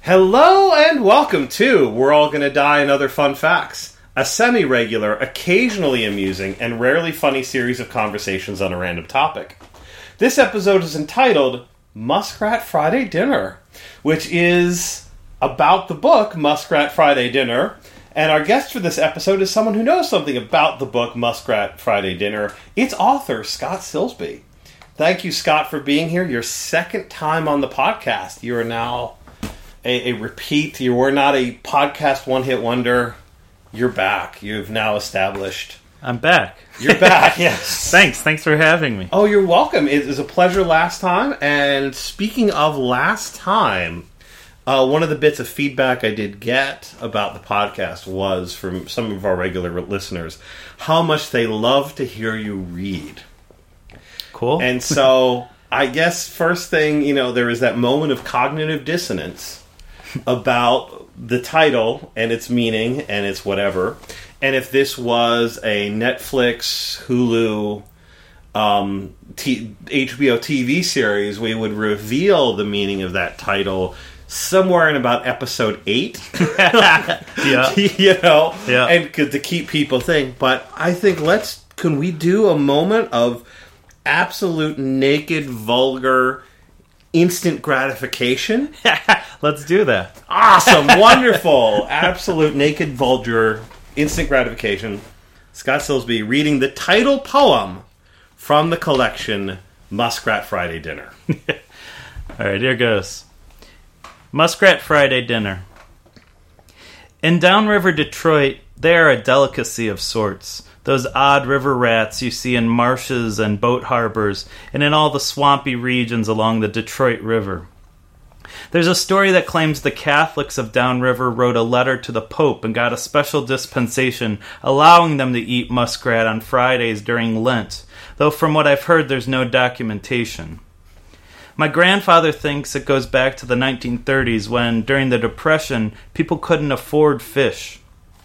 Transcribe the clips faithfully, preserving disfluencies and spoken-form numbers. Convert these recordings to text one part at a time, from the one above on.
Hello and welcome to We're All Gonna Die and Other Fun Facts, a semi-regular, occasionally amusing, and rarely funny series of conversations on a random topic. This episode is entitled Muskrat Friday Dinner, which is about the book Muskrat Friday Dinner, and our guest for this episode is someone who knows something about the book Muskrat Friday Dinner. Its author, Scott Silsby. Thank you, Scott, for being here. Your second time on the podcast. You are now A, a repeat. You were not a podcast one-hit wonder. You're back. You've now established. I'm back. You're back, yes. Thanks. Thanks for having me. Oh, you're welcome. It was a pleasure last time. And speaking of last time, uh, one of the bits of feedback I did get about the podcast was from some of our regular listeners, how much they love to hear you read. Cool. And so, I guess first thing, you know, there is that moment of cognitive dissonance about the title and its meaning and its whatever. And if this was a Netflix, Hulu, um, T- H B O T V series, we would reveal the meaning of that title somewhere in about episode eight. Yeah. You know? Yeah. And to keep people thinking. But I think let's, can we do a moment of absolute naked, vulgar, instant gratification? Let's do that. Awesome, wonderful, absolute naked, vulgar, instant gratification. Scott Silsby reading the title poem from the collection Muskrat Friday Dinner. All right, here goes. Muskrat Friday Dinner. In downriver Detroit, they are a delicacy of sorts. Those odd river rats you see in marshes and boat harbors and in all the swampy regions along the Detroit River. There's a story that claims the Catholics of downriver wrote a letter to the Pope and got a special dispensation allowing them to eat muskrat on Fridays during Lent, though from what I've heard there's no documentation. My grandfather thinks it goes back to the nineteen thirties when, during the Depression, people couldn't afford fish.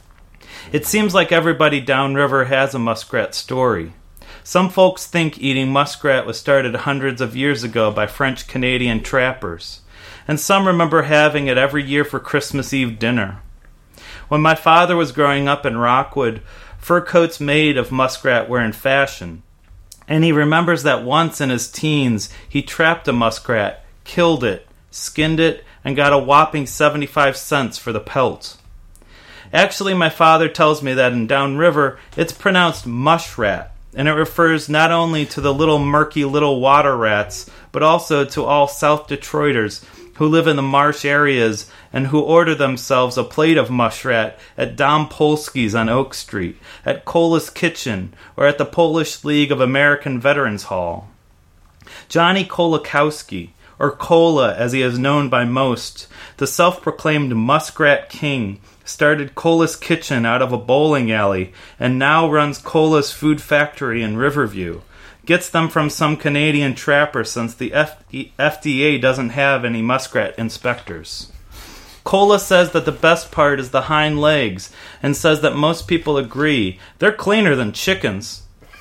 It seems like everybody downriver has a muskrat story. Some folks think eating muskrat was started hundreds of years ago by French-Canadian trappers, and some remember having it every year for Christmas Eve dinner. When my father was growing up in Rockwood, fur coats made of muskrat were in fashion, and he remembers that once in his teens he trapped a muskrat, killed it, skinned it, and got a whopping seventy-five cents for the pelt. Actually, my father tells me that in downriver, it's pronounced mushrat, and it refers not only to the little murky little water rats, but also to all South Detroiters who live in the marsh areas and who order themselves a plate of mushrat at Dom Polsky's on Oak Street, at Cola's Kitchen, or at the Polish League of American Veterans Hall. Johnny Kolakowski, or Kola as he is known by most, the self-proclaimed muskrat king, started Cola's Kitchen out of a bowling alley and now runs Cola's Food Factory in Riverview. Gets them from some Canadian trapper since the F D A doesn't have any muskrat inspectors. Kola says that the best part is the hind legs and says that most people agree. They're cleaner than chickens.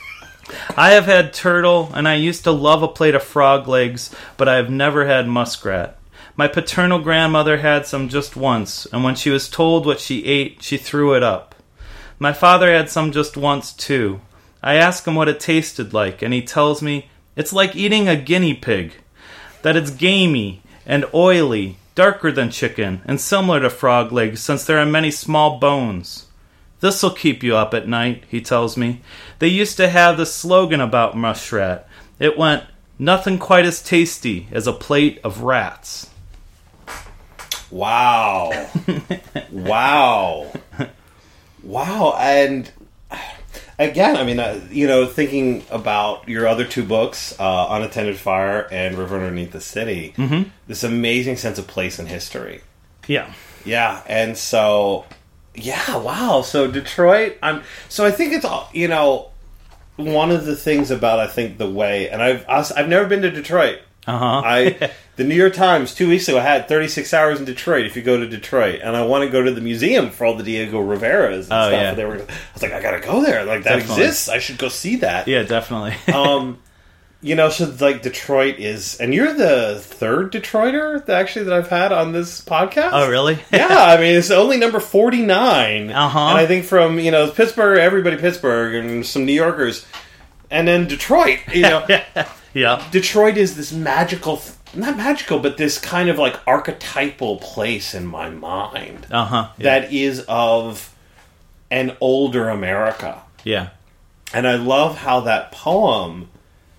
I have had turtle and I used to love a plate of frog legs, but I have never had muskrat. My paternal grandmother had some just once, and when she was told what she ate, she threw it up. My father had some just once, too. I ask him what it tasted like, and he tells me it's like eating a guinea pig, that it's gamey and oily, darker than chicken, and similar to frog legs since there are many small bones. This'll keep you up at night, he tells me. They used to have this slogan about muskrat. It went, nothing quite as tasty as a plate of rats. Wow. Wow. Wow. And again, I mean, uh, you know, thinking about your other two books, uh, Unattended Fire and River Underneath the City, Mm-hmm. this amazing sense of place and history. Yeah. Yeah. And so, yeah, wow. So Detroit, I'm, so I think it's, all you know, one of the things about, I think, the way, and I've, I've never been to Detroit. Uh-huh. I the New York Times two weeks ago had thirty-six hours in Detroit if you go to Detroit, and I want to go to the museum for all the Diego Riveras and oh, stuff. Yeah. They were, I was like, I gotta go there. Like that Definitely. exists. I should go see that. Yeah, definitely. um, You know, so like Detroit is, and you're the third Detroiter that actually that I've had on this podcast. Oh, really? Yeah, I mean it's only number forty-nine, uh-huh. and I think from you know Pittsburgh, everybody Pittsburgh, and some New Yorkers, and then Detroit. You know, yeah, Detroit is this magical, not magical, but this kind of like archetypal place in my mind. Uh huh. Yeah. That is of an older America. Yeah, and I love how that poem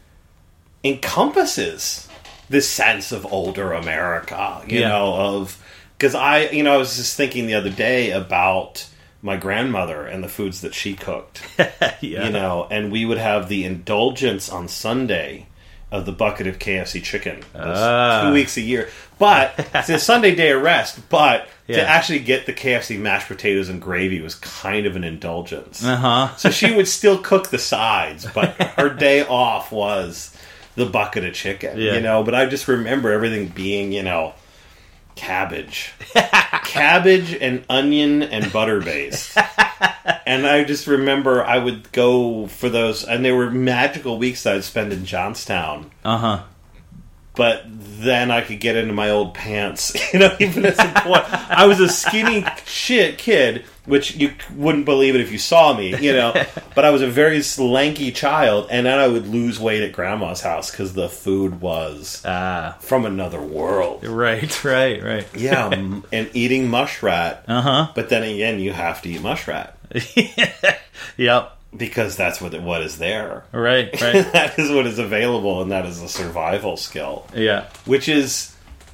encompasses this sense of older America, you yeah. know, of, because I, you know, I was just thinking the other day about my grandmother and the foods that she cooked, yeah. you know, and we would have the indulgence on Sunday of the bucket of K F C chicken, uh. two weeks a year, but it's a Sunday day of rest, but yeah. to actually get the K F C mashed potatoes and gravy was kind of an indulgence. Uh-huh. So she would still cook the sides, but her day off was the bucket of chicken, yeah. you know, but I just remember everything being, you know, cabbage. Cabbage and onion and butter based. And I just remember I would go for those, and they were magical weeks that I'd spend in Johnstown. Uh-huh. But then I could get into my old pants, you know, even as a boy. I was a skinny shit kid, which you wouldn't believe it if you saw me, you know. But I was a very lanky child, and then I would lose weight at Grandma's house because the food was ah. from another world. Right, right, right. Yeah, and eating mushrat. Uh-huh. But then again, you have to eat mushrat. Yep. Because that's what what is there. Right, right. That is what is available, and that is a survival skill. Yeah. Which is,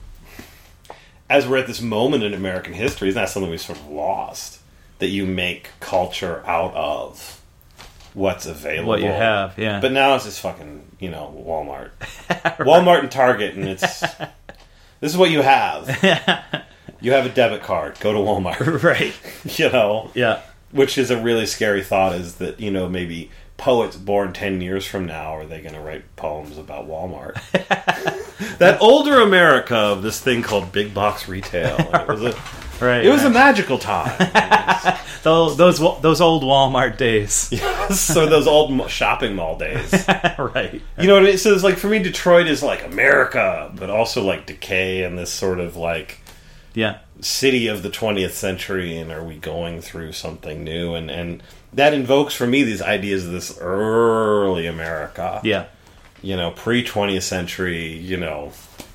as we're at this moment in American history, is not something we sort of lost. That you make culture out of what's available. What you have, yeah. But now it's just fucking, you know, Walmart. Right. Walmart and Target, and it's... This is what you have. You have a debit card. Go to Walmart. Right. You know? Yeah. Which is a really scary thought, is that, you know, maybe poets born ten years from now, are they going to write poems about Walmart? That older America of this thing called big box retail. It was a, right, it was right. a magical time. those, those those old Walmart days. Yes, so those old shopping mall days. Right. You know what I mean? So it's like, for me, Detroit is like America, but also like decay and this sort of like... Yeah. City of the twentieth century, and are we going through something new? And, and that invokes for me these ideas of this early America. Yeah. You know, pre-twentieth century, you know.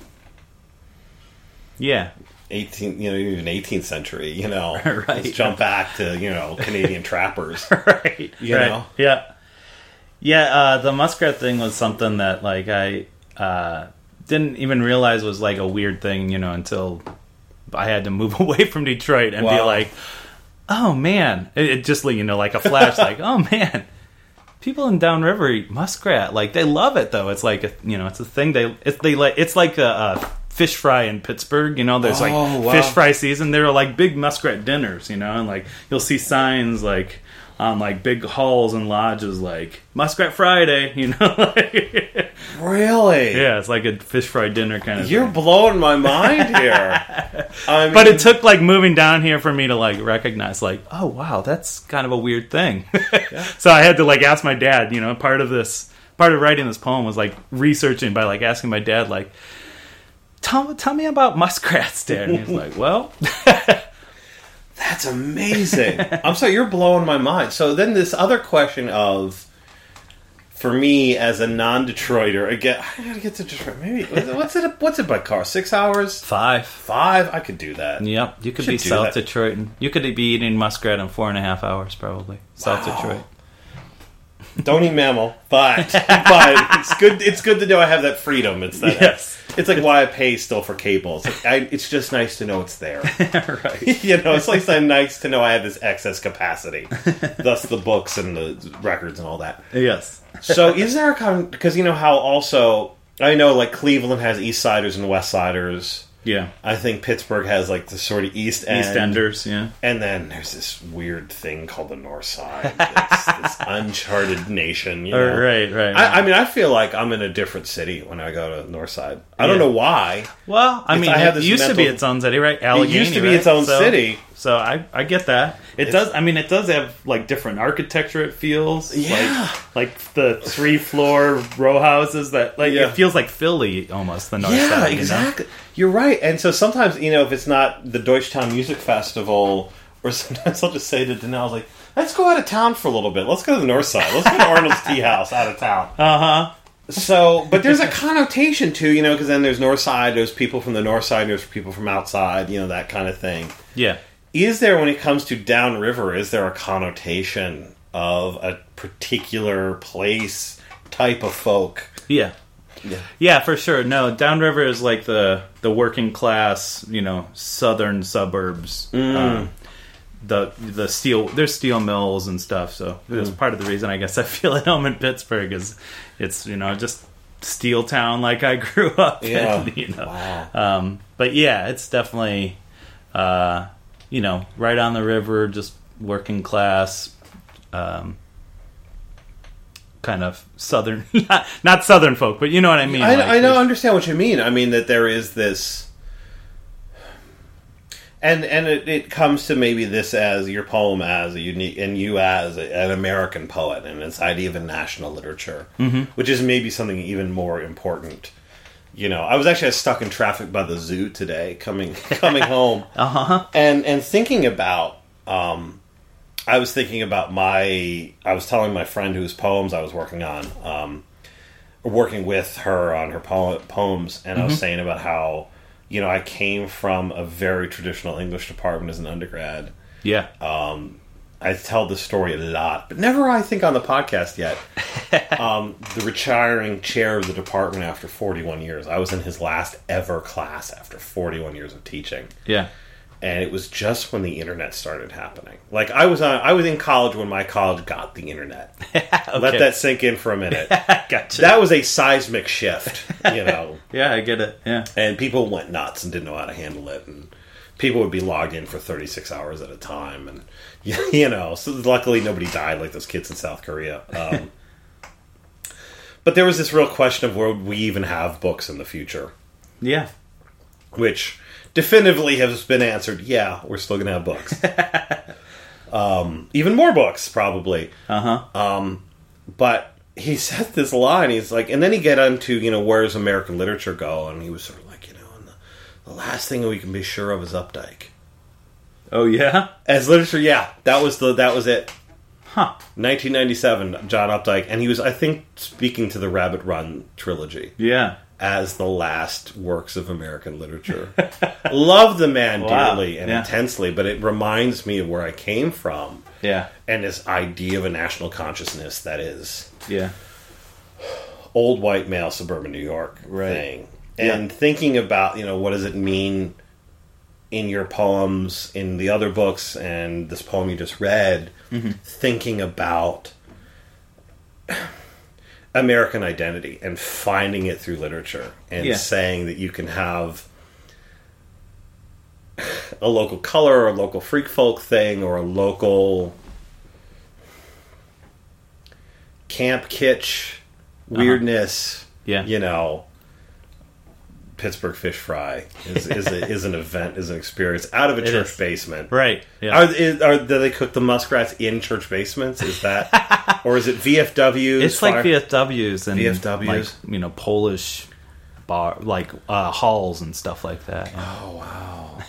Yeah. eighteenth, you know, even eighteenth century, you know. Right. Let's jump back to, you know, Canadian trappers. Right. You right. know? Yeah. Yeah, uh, the muskrat thing was something that, like, I uh, didn't even realize was, like, a weird thing, you know, until... I had to move away from Detroit and wow. be like, oh man, it, it just, you know, like a flash, like, oh man, people in Downriver eat muskrat. Like, they love it though. It's like, a, you know, it's a thing they, it's, they like, it's like a, a fish fry in Pittsburgh, you know, there's like oh, wow. fish fry season. There are like big muskrat dinners, you know, and like, you'll see signs like on like big halls and lodges, like Muskrat Friday, you know, like, really? Yeah, it's like a fish fry dinner kind of You're thing. blowing my mind here. I mean, but it took like moving down here for me to like recognize, like, oh wow, that's kind of a weird thing. Yeah. So I had to like ask my dad, you know, part of this, part of writing this poem was like researching by like asking my dad, like, tell, tell me about muskrats, Dad. And he's like, well... That's amazing. I'm sorry, you're blowing my mind. So then this other question of, for me as a non-Detroiter, again, I gotta get to Detroit. Maybe what's it? What's it by car? Six hours? Five. Five? I could do that. Yep, you could Should be do South that. Detroit, and you could be eating muskrat in four and a half hours, probably. South Wow. Detroit. Don't eat mammal, but but it's good. It's good to know I have that freedom. It's that. Yes. It's like why I pay still for cable. It's like I, it's just nice to know it's there. Right. You know, it's like so nice to know I have this excess capacity. Thus, the books and the records and all that. Yes. So, is there a con? Because you know how also I know like Cleveland has East Siders and West Siders. Yeah. I think Pittsburgh has like the sort of East End. East Enders, yeah. And then there's this weird thing called the North Side. This, this uncharted nation. You know? Oh, right, right. right. I, I mean, I feel like I'm in a different city when I go to North Side. I don't Yeah. know why. Well, I It's- mean, I have it this used to be mental- its own city, right? Allegheny, it used to be right? its own So- city. So I, I get that. It it's, does. I mean, it does have like different architecture. It feels yeah, like, like the three floor row houses that like yeah. it feels like Philly almost. The north yeah, side. exactly. You know? You're right. And so sometimes you know if it's not the Deutschtown Music Festival, or sometimes I'll just say to Danelle, like, let's go out of town for a little bit. Let's go to the north side. Let's go to Arnold's Tea House out of town. Uh huh. So, but there's a connotation too, you know, because then there's north side, there's people from the north side, there's people from outside, you know, that kind of thing. Yeah. Is there, when it comes to downriver, is there a connotation of a particular place, type of folk? Yeah. Yeah, yeah, for sure. No, downriver is like the, the working class, you know, southern suburbs. Mm. Um, the the steel there's steel mills and stuff. So that's mm. part of the reason I guess I feel at home in Pittsburgh is it's you know just steel town like I grew up yeah. in. You know, wow. um, but yeah, it's definitely uh, you know right on the river, just working class. Um, kind of southern, not, not southern folk, but you know what I mean. I, like, I know, understand what you mean. I mean that there is this, and and it, it comes to maybe this as your poem as a unique, and you as a, an American poet, and this idea of a national literature, mm-hmm. which is maybe something even more important. You know, I was actually stuck in traffic by the zoo today, coming coming home, uh-huh. and and thinking about. Um, I was thinking about my... I was telling my friend whose poems I was working on, um, working with her on her po- poems, and mm-hmm. I was saying about how, you know, I came from a very traditional English department as an undergrad. Yeah. Um, I tell this story a lot, but never, I think, on the podcast yet. um, the retiring chair of the department after forty-one years. I was in his last ever class after forty-one years of teaching. Yeah. And it was just when the internet started happening. Like I was on, I was in college when my college got the internet. okay. Let that sink in for a minute. Gotcha. That was a seismic shift, you know. Yeah, I get it. Yeah, and people went nuts and didn't know how to handle it, and people would be logged in for thirty-six hours at a time, and you know. So luckily, nobody died like those kids in South Korea. Um, but there was this real question of where we even have books in the future. Yeah, which. Definitively has been answered. Yeah, we're still going to have books. um, even more books, probably. Uh huh. Um, but he said this line. He's like, and then he get onto you know where does American literature go? And he was sort of like, you know, and the, the last thing we can be sure of is Updike. Oh yeah, as literature, yeah, that was the that was it. Huh. nineteen ninety-seven, John Updike, and he was, I think, speaking to the Rabbit Run trilogy. Yeah. As the last works of American literature. Love the man wow. dearly and yeah. intensely, but it reminds me of where I came from. Yeah. And this idea of a national consciousness that is yeah. old white male suburban New York right. thing. And yeah. thinking about, you know, what does it mean in your poems, in the other books, and this poem you just read, mm-hmm. thinking about American identity and finding it through literature and yeah. saying that you can have a local color or a local freak folk thing or a local camp kitsch weirdness. Uh-huh. Yeah. You know, Pittsburgh Fish Fry is is, a, is an event, is an experience out of a it church is. basement. Right. Yeah. Are, is, are do they cook the muskrats in church basements? Is that, or is it V F Ws? It's fire? like V F Ws and V F Ws, like, you know, Polish bar, like uh, halls and stuff like that. Yeah. Oh wow,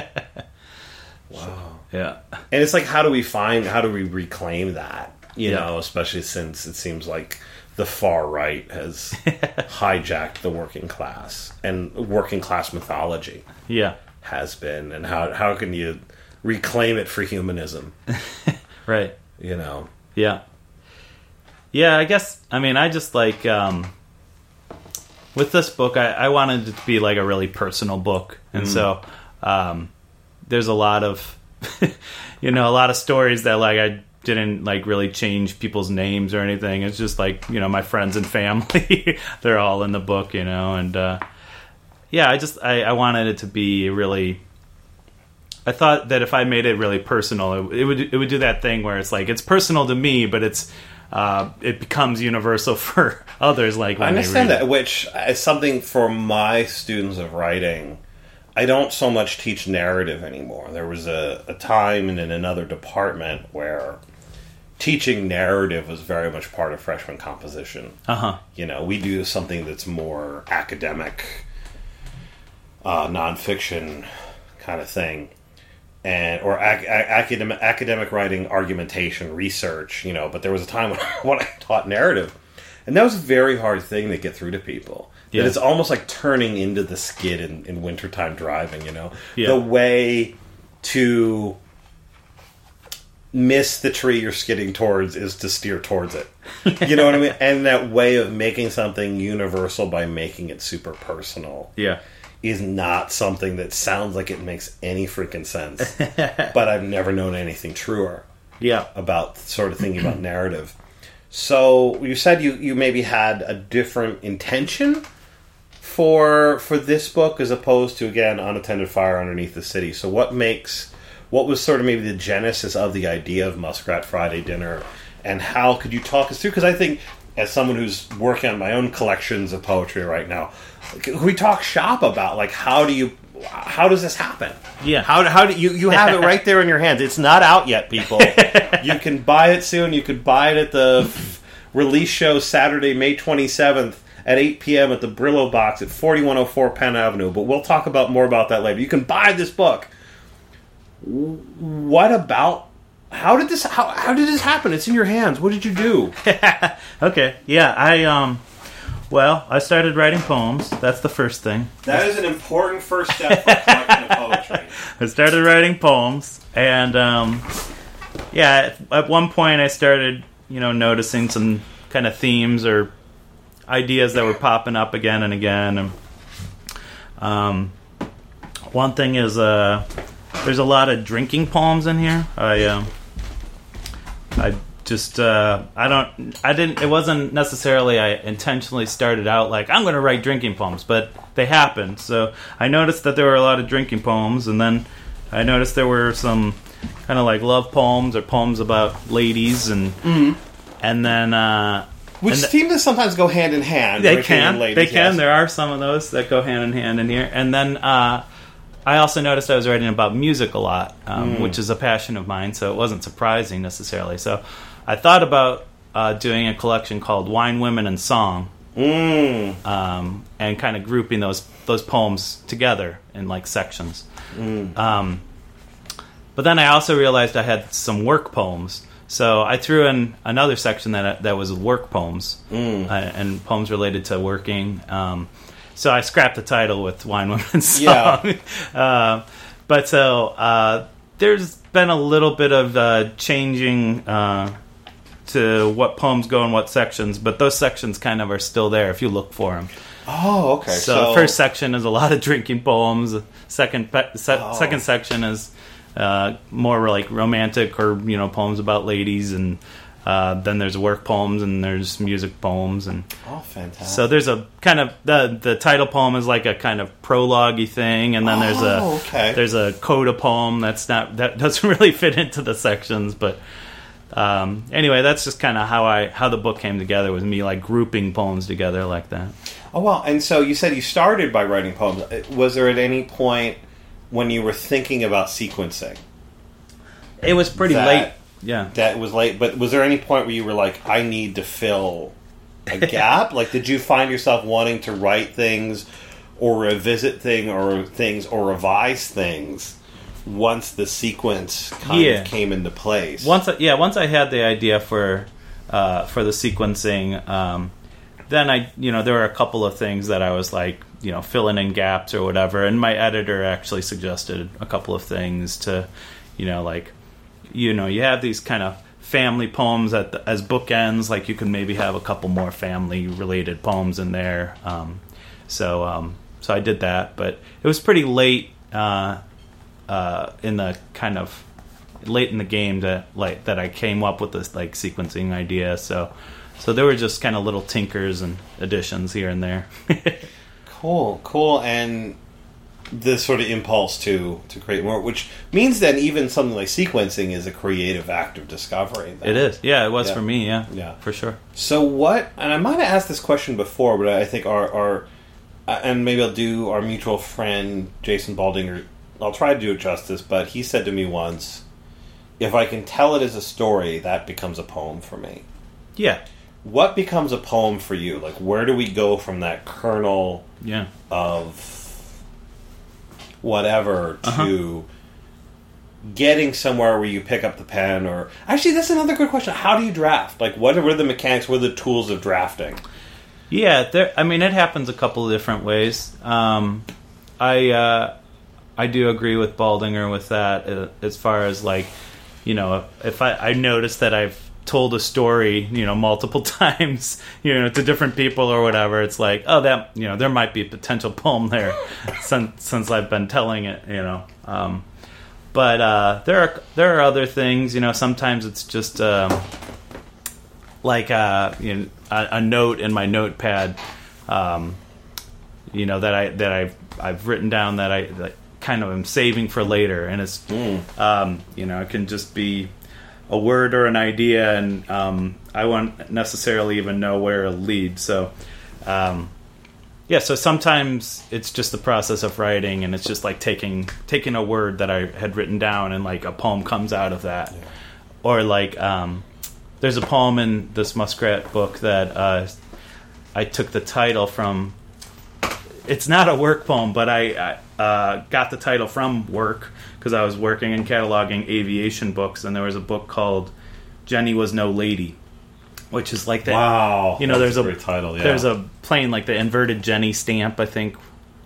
wow, yeah. And it's like, how do we find? How do we reclaim that? You yeah. know, especially since it seems like the far right has hijacked the working class, and working class mythology yeah. has been, and how how can you reclaim it for humanism? Right. You know. Yeah. Yeah, I guess, I mean, I just like, um, with this book, I, I wanted it to be like a really personal book. And mm. so, um, there's a lot of, you know, a lot of stories that like I didn't like really change people's names or anything. It's just like, you know, my friends and family, they're all in the book, you know, and, uh, yeah, I just, I, I wanted it to be really, I thought that if I made it really personal, it, it would, it would do that thing where it's like, it's personal to me, but it's, uh, it becomes universal for others. Like, when I understand they read that, it. Which is something for my students of writing, I don't so much teach narrative anymore. There was a, a time in, in another department where teaching narrative was very much part of freshman composition. Uh-huh. You know, we do something that's more academic, uh, nonfiction kind of thing. And or ac- academic academic writing, argumentation, research, you know. But there was a time when, when I taught narrative, and that was a very hard thing to get through to people. Yeah. That it's almost like turning into the skid in, in wintertime driving, you know. Yeah. The way to miss the tree you're skidding towards is to steer towards it. You know what I mean? And that way of making something universal by making it super personal. Yeah. Is not something that sounds like it makes any freaking sense. But I've never known anything truer. Yeah. About sort of thinking about narrative. So you said you, you maybe had a different intention for for this book as opposed to, again, Unattended Fire Underneath the City. So what makes what was sort of maybe the genesis of the idea of Muskrat Friday Dinner, and how could you talk us through? Because I think, as someone who's working on my own collections of poetry right now, we talk shop about, like, how do you, how does this happen? Yeah. How, how do you, you have it right there in your hands. It's not out yet, people. You can buy it soon. You could buy it at the release show Saturday, May twenty-seventh at eight p.m. at the Brillo Box at forty-one oh four Penn Avenue. But we'll talk about more about that later. You can buy this book. What about, how did this, how, how did this happen? It's in your hands. What did you do? Okay. Yeah, I, um... Well, I started writing poems. That's the first thing. That is an important first step for a collection of poetry. I started writing poems, and um, yeah, at, at one point I started, you know, noticing some kind of themes or ideas that were popping up again and again. And um, one thing is, uh, there's a lot of drinking poems in here. I, um, I. Just, uh, I don't, I didn't, it wasn't necessarily I intentionally started out like, I'm going to write drinking poems, but they happened. So I noticed that there were a lot of drinking poems, and then I noticed there were some kind of like love poems or poems about ladies, and mm-hmm. and then, uh, which and th- seem to sometimes go hand in hand. They can, ladies, they can, yes. There are some of those that go hand in hand in here. And then, uh, I also noticed I was writing about music a lot, um, mm. which is a passion of mine, so it wasn't surprising necessarily. So I thought about uh, doing a collection called Wine, Women, and Song, mm. um, and kind of grouping those those poems together in like sections. Mm. Um, but then I also realized I had some work poems, so I threw in another section that that was work poems mm. uh, and poems related to working. Um, so I scrapped the title with Wine, Women, and Song. Yeah. uh, but so uh, there's been a little bit of uh, changing. Uh, to what poems go in what sections, but those sections kind of are still there if you look for them. Oh, okay. So, so the first section is a lot of drinking poems. Second pe- se- oh. second section is uh, more like romantic or, you know, poems about ladies, and uh, then there's work poems and there's music poems, and oh, fantastic. So there's a kind of the the title poem is like a kind of prologue-y thing, and then oh, there's a okay. there's a coda poem that's not that doesn't really fit into the sections, but. Um, anyway, that's just kind of how I how the book came together, was me like grouping poems together like that. Oh, well, and so you said you started by writing poems. Was there at any point when you were thinking about sequencing? It was pretty that, late. Yeah. That was late, but was there any point where you were like, I need to fill a gap? Like, did you find yourself wanting to write things or revisit thing or things or revise things once the sequence kind yeah. of came into place? Once, I, yeah, once I had the idea for uh, for the sequencing, um, then I, you know, there were a couple of things that I was like, you know, filling in gaps or whatever, and my editor actually suggested a couple of things to, you know, like, you know, you have these kind of family poems at the, as bookends, like you can maybe have a couple more family related poems in there. Um, so, um, so I did that, but it was pretty late. Uh, Uh, in the kind of late in the game that like that I came up with this like sequencing idea. So, so there were just kind of little tinkers and additions here and there. Cool, cool, and the sort of impulse to to create more, which means that even something like sequencing is a creative act of discovery. Then. It is, yeah, it was yeah. for me, yeah, yeah, for sure. So what? And I might have asked this question before, but I think our our uh, and maybe I'll do our mutual friend Jason Baldinger. I'll try to do it justice, but he said to me once, if I can tell it as a story, that becomes a poem for me. Yeah. What becomes a poem for you? Like, where do we go from that kernel yeah. of whatever to uh-huh. getting somewhere where you pick up the pen? Or actually, that's another good question. How do you draft? Like, what are the mechanics? What are the tools of drafting? Yeah, there. I mean, it happens a couple of different ways. Um, I uh, I do agree with Baldinger with that uh, as far as, like, you know, if I, I notice that I've told a story, you know, multiple times, you know, to different people or whatever, it's like, oh, that, you know, there might be a potential poem there since since I've been telling it, you know. Um, but uh, there are there are other things, you know. Sometimes it's just um, like uh, you know, a, a note in my notepad, um, you know, that I that I've I've written down that I that kind of am saving for later, and it's mm. um, you know, it can just be a word or an idea, and um, I won't necessarily even know where it'll lead. So, um, yeah. So sometimes it's just the process of writing, and it's just like taking taking a word that I had written down, and like a poem comes out of that. Yeah. Or like, um, there's a poem in this Muskrat book that uh, I took the title from. It's not a work poem, but I, I uh, got the title from work because I was working in cataloging aviation books, and there was a book called "Jenny Was No Lady," which is like that. Wow, you know, that's there's a a, great title. Yeah. There's a plane like the inverted Jenny stamp, I think.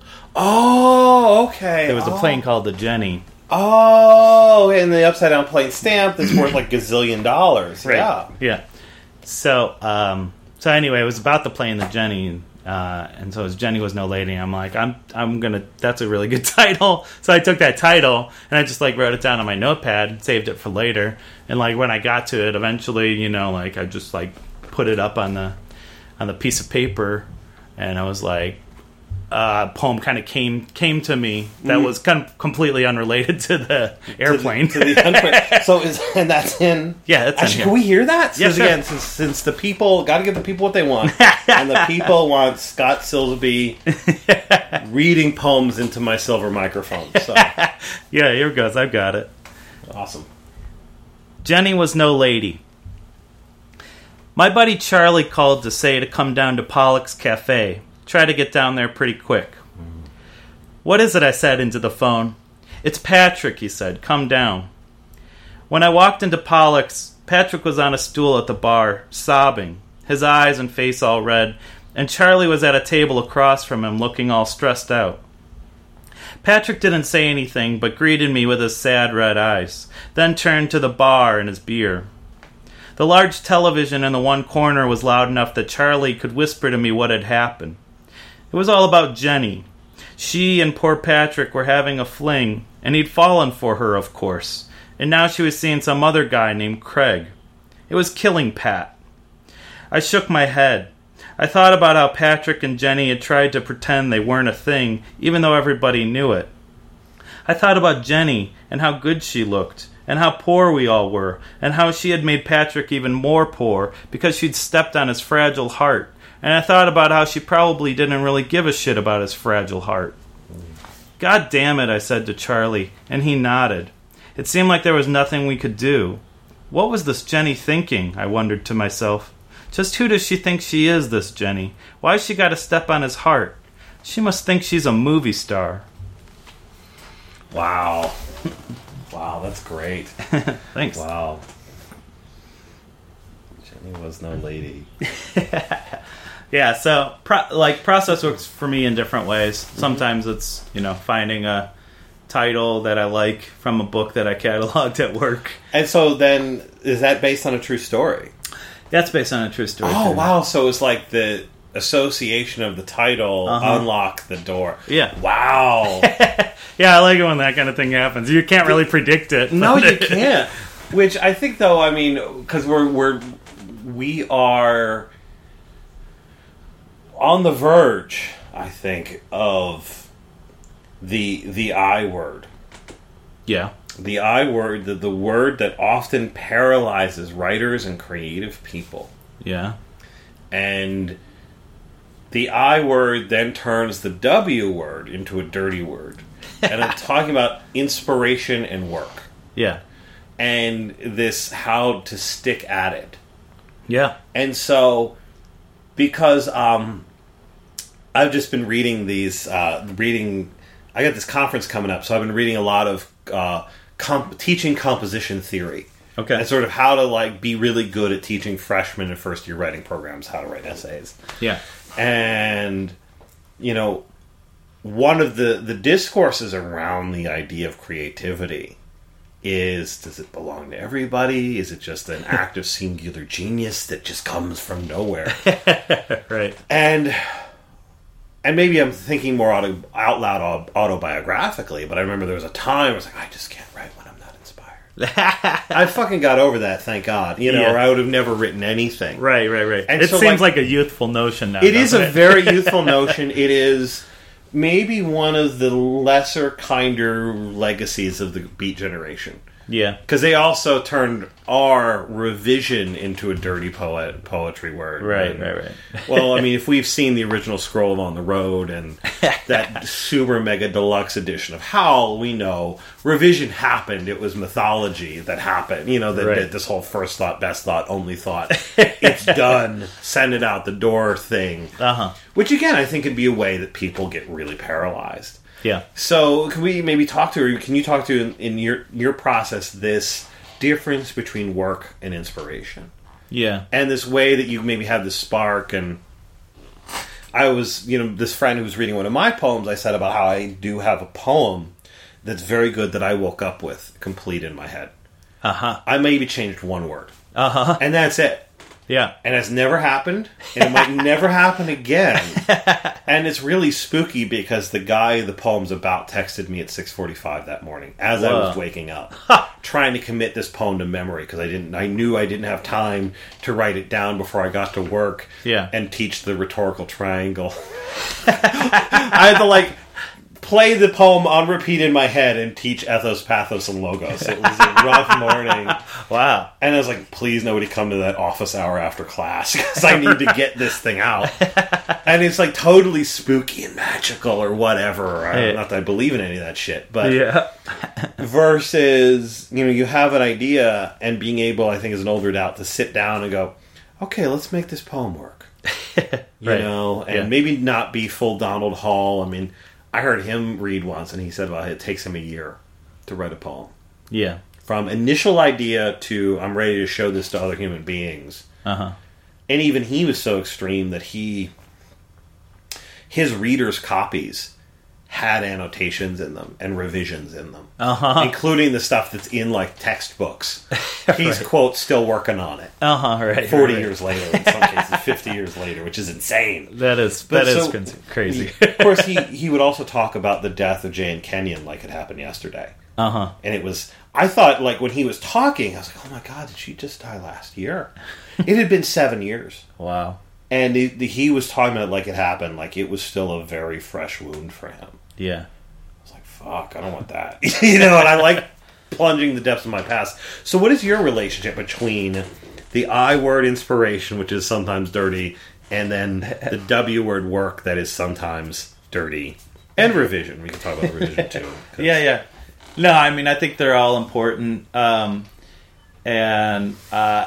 Oh, okay. There was oh. a plane called the Jenny. Oh, and the upside down plane stamp that's worth like gazillion dollars. Right. Yeah, yeah. So, um, so anyway, it was about the plane, the Jenny. Uh, and so as Jenny Was No Lady, I'm like, I'm I'm gonna. That's a really good title. So I took that title and I just like wrote it down on my notepad, saved it for later. And like when I got to it, eventually, you know, like I just like put it up on the on the piece of paper, and I was like, uh, a poem kind of came came to me that mm. was kind of completely unrelated to the airplane. To the, to the so is and that's in. Yeah, that's actually. In can we hear that? Yes, yeah, again, since, since the people got to give the people what they want, and the people want Scott Silsby reading poems into my silver microphone. So. Yeah, here it goes. I've got it. Awesome. Jenny was no lady. My buddy Charlie called to say to come down to Pollock's Cafe. Try to get down there pretty quick. Mm. What is it? I said into the phone. It's Patrick, he said. Come down. When I walked into Pollock's, Patrick was on a stool at the bar, sobbing, his eyes and face all red, and Charlie was at a table across from him, looking all stressed out. Patrick didn't say anything, but greeted me with his sad red eyes, then turned to the bar and his beer. The large television in the one corner was loud enough that Charlie could whisper to me what had happened. It was all about Jenny. She and poor Patrick were having a fling, and he'd fallen for her, of course, and now she was seeing some other guy named Craig. It was killing Pat. I shook my head. I thought about how Patrick and Jenny had tried to pretend they weren't a thing, even though everybody knew it. I thought about Jenny and how good she looked, and how poor we all were, and how she had made Patrick even more poor because she'd stepped on his fragile heart. And I thought about how she probably didn't really give a shit about his fragile heart. God damn it, I said to Charlie, and he nodded. It seemed like there was nothing we could do. What was this Jenny thinking, I wondered to myself. Just who does she think she is, this Jenny? Why's she got to step on his heart? She must think she's a movie star. Wow. Wow, that's great. Thanks. Wow. Jenny was no lady. Yeah, so pro- like process works for me in different ways. Sometimes it's, you know, finding a title that I like from a book that I cataloged at work. And so then, is that based on a true story? That's based on a true story. Oh, too. wow. So it's like the association of the title uh-huh. unlocked the door. Yeah. Wow. Yeah, I like it when that kind of thing happens. You can't really predict it. No, you can't. Which I think, though, I mean, because we're, we're, we are on the verge, I think, of the the I word. Yeah. The I word, the, the word that often paralyzes writers and creative people. Yeah. And the I word then turns the W word into a dirty word. And I'm talking about inspiration and work. Yeah. And this, how to stick at it. Yeah. And so, because um, I've just been reading these, uh, reading, I got this conference coming up, so I've been reading a lot of uh, comp- teaching composition theory. Okay. And sort of how to, like, be really good at teaching freshmen and first year writing programs how to write essays. Yeah. And, you know, one of the, the discourses around the idea of creativity is, does it belong to everybody? Is it just an act of singular genius that just comes from nowhere? Right. And and maybe I'm thinking more auto, out loud autobiographically, but I remember there was a time I was like, I just can't write when I'm not inspired. I fucking got over that, thank God. You know, Yeah. or I would have never written anything. Right, right, right. And it so, seems like, like a youthful notion now. It is doesn't a very youthful notion. It is maybe one of the lesser, kinder legacies of the Beat generation. Yeah. Because they also turned our revision into a dirty poet poetry word. Right, and, right, right. Well, I mean, if we've seen the original Scroll of On the Road and that super mega deluxe edition of Howl, we know revision happened. It was mythology that happened. You know, that, Right. that this whole first thought, best thought, only thought, it's done, send it out the door thing. Uh-huh. Which, again, I think could be a way that people get really paralyzed. Yeah. So, can we maybe talk to, or can you talk to, in, in your your process, this difference between work and inspiration? Yeah. And this way that you maybe have this spark. And I was, you know, this friend who was reading one of my poems, I said about how I do have a poem that's very good that I woke up with, complete in my head. Uh-huh. I maybe changed one word. Uh-huh. And that's it. Yeah. And it's never happened, and it might never happen again. And it's really spooky because the guy the poem's about texted me at six forty-five that morning as I Whoa. was waking up, trying to commit this poem to memory because I didn't. I knew I didn't have time to write it down before I got to work. Yeah. And teach the rhetorical triangle. I had to like play the poem on repeat in my head and teach ethos, pathos, and logos. It was a rough morning. Wow. And I was like, please nobody come to that office hour after class because I need to get this thing out. And it's like totally spooky and magical or whatever. I, Yeah. Not that I believe in any of that shit. But Yeah. versus, you know, you have an idea and being able, I think as an older adult, to sit down and go, okay, let's make this poem work. You Right. know, and Yeah. maybe not be full Donald Hall. I mean, I heard him read once and he said, well, it takes him a year to write a poem. Yeah. From initial idea to I'm ready to show this to other human beings. Uh-huh. And even he was so extreme that he, his readers' copies had annotations in them and revisions in them. Uh-huh. Including the stuff that's in, like, textbooks. He's, Right. quote, still working on it. Uh-huh, right. forty right. years later, in some cases, fifty years later, which is insane. That is, But that is so- crazy- crazy. Of course, he, he would also talk about the death of Jane Kenyon like it happened yesterday. Uh-huh. And it was, I thought, like, when he was talking, I was like, oh my God, did she just die last year? It had been seven years. Wow. And he, he was talking about it like it happened, like it was still a very fresh wound for him. Yeah. I was like, fuck, I don't want that. You know, and I like plunging the depths of my past. So what is your relationship between the I word inspiration, which is sometimes dirty, and then the W word work that is sometimes dirty? And revision. We can talk about revision too. 'cause- Yeah, yeah. No, I mean, I think they're all important. Um, and, uh,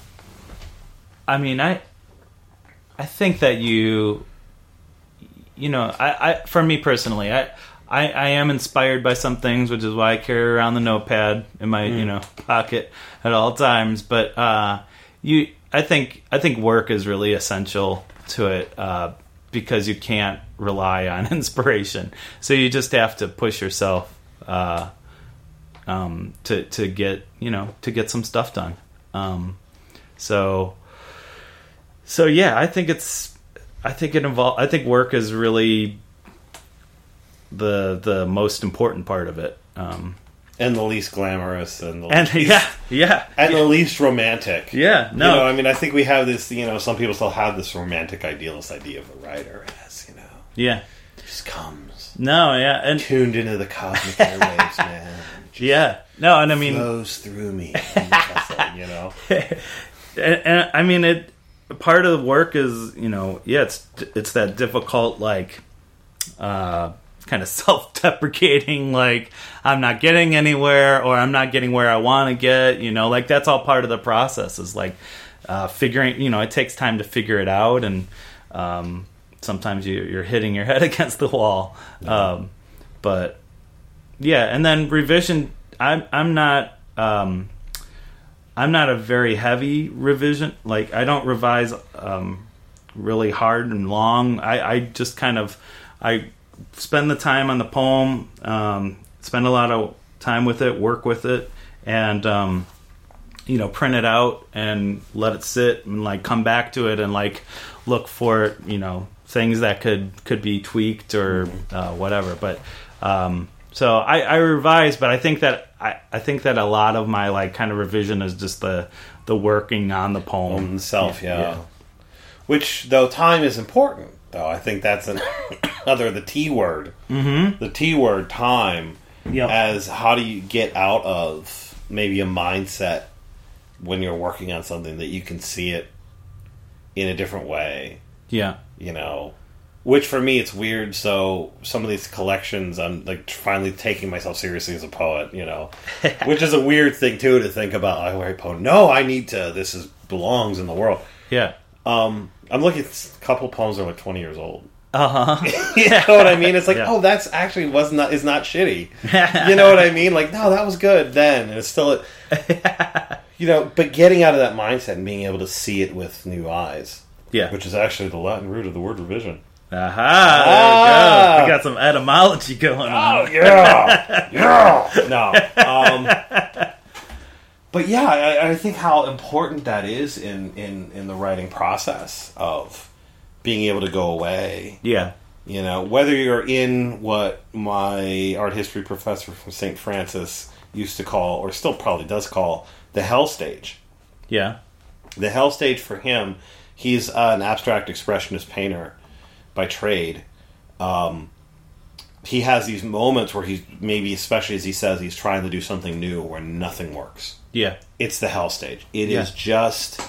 I mean, I, I think that you, you know, I, I for me personally, I, I, I am inspired by some things, which is why I carry around the notepad in my, Mm. you know, pocket at all times. But, uh, you, I think, I think work is really essential to it, uh, because you can't rely on inspiration. So you just have to push yourself, uh, um, to, to get, you know, to get some stuff done. Um, so, so yeah, I think it's, I think it involve, I think work is really the, the most important part of it. Um, And the least glamorous, and the and least, yeah, yeah, and the least romantic. yeah, no, You know, I mean, I think we have this, you know, some people still have this romantic idealist idea of a writer as, you know, yeah, just comes no, yeah, and tuned into the cosmic airwaves, man. Just yeah, no, and I mean, flows through me, you know. and, and I mean it. part of the work is, you know, yeah, it's it's that difficult, like, uh, kind of self-deprecating, like, I'm not getting anywhere, or I'm not getting where I want to get, you know, like, that's all part of the process, is, like, uh, figuring, you know, it takes time to figure it out, and um, sometimes you, you're hitting your head against the wall. Yeah. Um, but, yeah, and then revision, I'm, I'm not... Um, I'm not a very heavy revision. Like, I don't revise um, really hard and long. I, I just kind of, I spend the time on the poem, um, spend a lot of time with it, work with it, and, um, you know, print it out and let it sit and, like, come back to it and, like, look for, you know, things that could, could be tweaked or uh, whatever. But, um, so I, I revise, but I think that I, I think that a lot of my, like, kind of revision is just the the working on the poem on itself, yeah. yeah. Which, though time is important, though I think that's an, another the T word, mm-hmm. the T word, time. Yep. As how do you get out of maybe a mindset when you're working on something that you can see it in a different way? Yeah, you know. Which, for me, it's weird, so some of these collections, I'm, like, finally taking myself seriously as a poet, you know. Which is a weird thing, too, to think about. I write a poem. No, I need to, this is belongs in the world. Yeah. Um, I'm looking at a couple poems that are, like, twenty years old. Uh-huh. You know what I mean? It's like, yeah. oh, that's actually was not, is not shitty. You know what I mean? Like, no, that was good then, and it's still, you know, but getting out of that mindset and being able to see it with new eyes. Yeah. Which is actually the Latin root of the word revision. Aha, ah, there we go. We got some etymology going on. Oh, yeah. Yeah. No. Um, but yeah, I, I think how important that is in, in, in the writing process of being able to go away. Yeah. You know, whether you're in what my art history professor from Saint Francis used to call, or still probably does call, the hell stage. Yeah. The hell stage for him, he's uh, an abstract expressionist painter by trade. Um, he has these moments where he's, maybe especially as he says, he's trying to do something new where nothing works. Yeah. It's the hell stage. It yeah. is just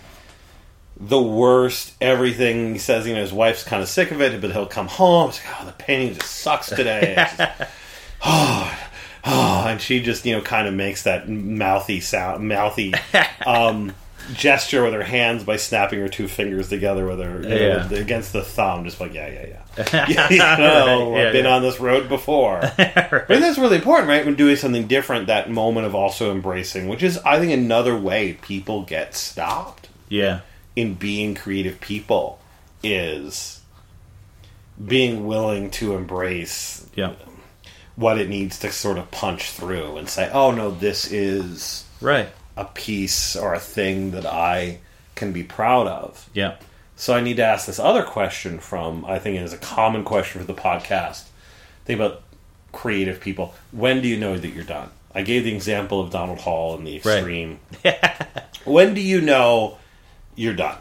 the worst. Everything, he says, you know, his wife's kind of sick of it, but he'll come home. It's like, oh, the painting just sucks today. just, oh, oh, and she just, you know, kind of makes that mouthy sound, mouthy, um, gesture with her hands by snapping her two fingers together with her, you yeah. know, against the thumb, just like, yeah, yeah, yeah. you know, right. yeah, I've been yeah. on this road before. right. But that's really important, right? When doing something different, that moment of also embracing, which is, I think, another way people get stopped. Yeah. In being creative people, is being willing to embrace yeah. what it needs to sort of punch through and say, oh, no, this is right. a piece or a thing that I can be proud of. Yeah. So I need to ask this other question from, I think it is a common question for the podcast. Think about creative people. When do you know that you're done? I gave the example of Donald Hall in the extreme. Right. When do you know you're done?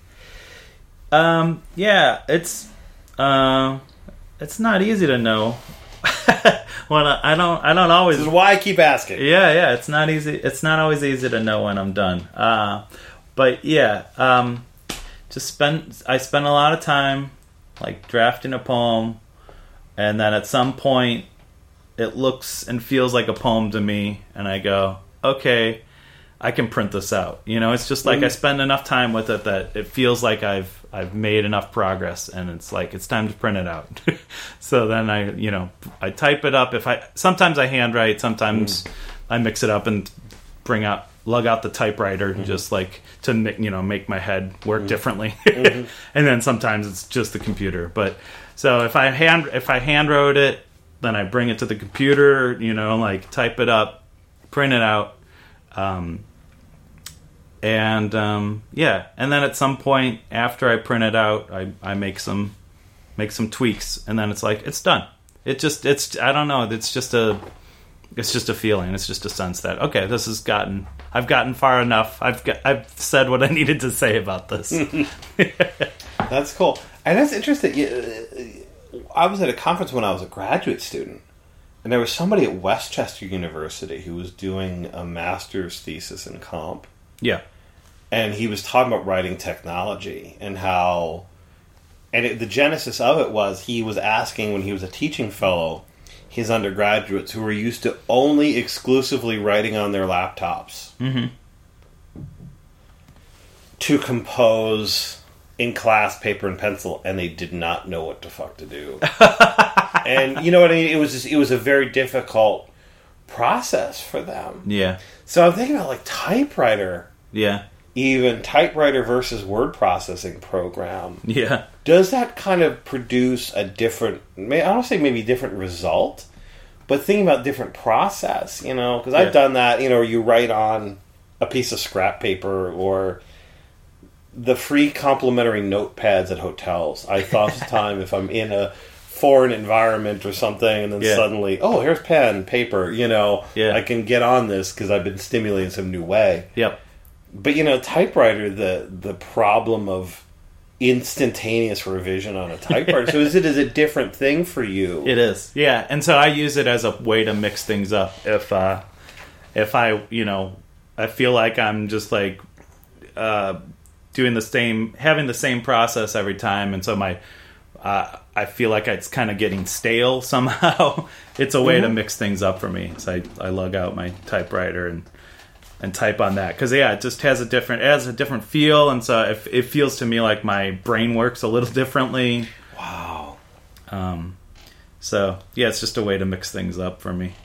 Um, yeah, it's, uh, it's not easy to know. when I, I don't, I don't always. This is why I keep asking. Yeah, yeah, it's not easy. It's not always easy to know when I'm done. Uh, but yeah, um, just spend. I spend a lot of time, like, drafting a poem, and then at some point, it looks and feels like a poem to me, and I go, okay, I can print this out. You know, it's just like mm-hmm. I spend enough time with it that it feels like I've I've made enough progress, and it's like it's time to print it out. So then I, you know, I type it up. If I sometimes I handwrite, sometimes mm. I mix it up and bring out, lug out the typewriter, mm-hmm. just like to you know make my head work mm-hmm. differently. Mm-hmm. And then sometimes it's just the computer. But so if I hand if I hand wrote it, then I bring it to the computer. You know, like type it up, print it out. Um, And, um, yeah, and then at some point after I print it out, I, I make some, make some tweaks, and then it's like, it's done. It just, it's, I don't know, it's just a, it's just a feeling, it's just a sense that, okay, this has gotten, I've gotten far enough, I've got, I've said what I needed to say about this. That's cool. And that's interesting. I was at a conference when I was a graduate student, and there was somebody at Westchester University who was doing a master's thesis in comp. Yeah. and he was talking about writing technology and how, and it, the genesis of it was he was asking when he was a teaching fellow, his undergraduates who were used to only exclusively writing on their laptops Mm-hmm. to compose in class, paper and pencil, and they did not know what the fuck to do. And you know what I mean? It was just, it was a very difficult process for them. Yeah. So I'm thinking about like typewriter, Yeah. even typewriter versus word processing program. Yeah. Does that kind of produce a different, I don't say maybe different result, but thinking about different process, you know, because I've Yeah. done that, you know, you write on a piece of scrap paper or the free complimentary notepads at hotels. I thought the time if I'm in a foreign environment or something and then Yeah. suddenly, oh, here's pen, paper, you know, Yeah. I can get on this because I've been stimulated in some new way. Yep. But, you know, typewriter, the the problem of instantaneous revision on a typewriter. So is it is a different thing for you? It is. Yeah. And so I use it as a way to mix things up. If, uh, if I, you know, I feel like I'm just like, uh, doing the same, having the same process every time. And so my, uh, I feel like it's kind of getting stale somehow. It's a way Mm-hmm. to mix things up for me. So I, I lug out my typewriter and, and type on that. Cause yeah, it just has a different, it has a different feel. And so it, it feels to me like my brain works a little differently. Wow. Um, so yeah, it's just a way to mix things up for me.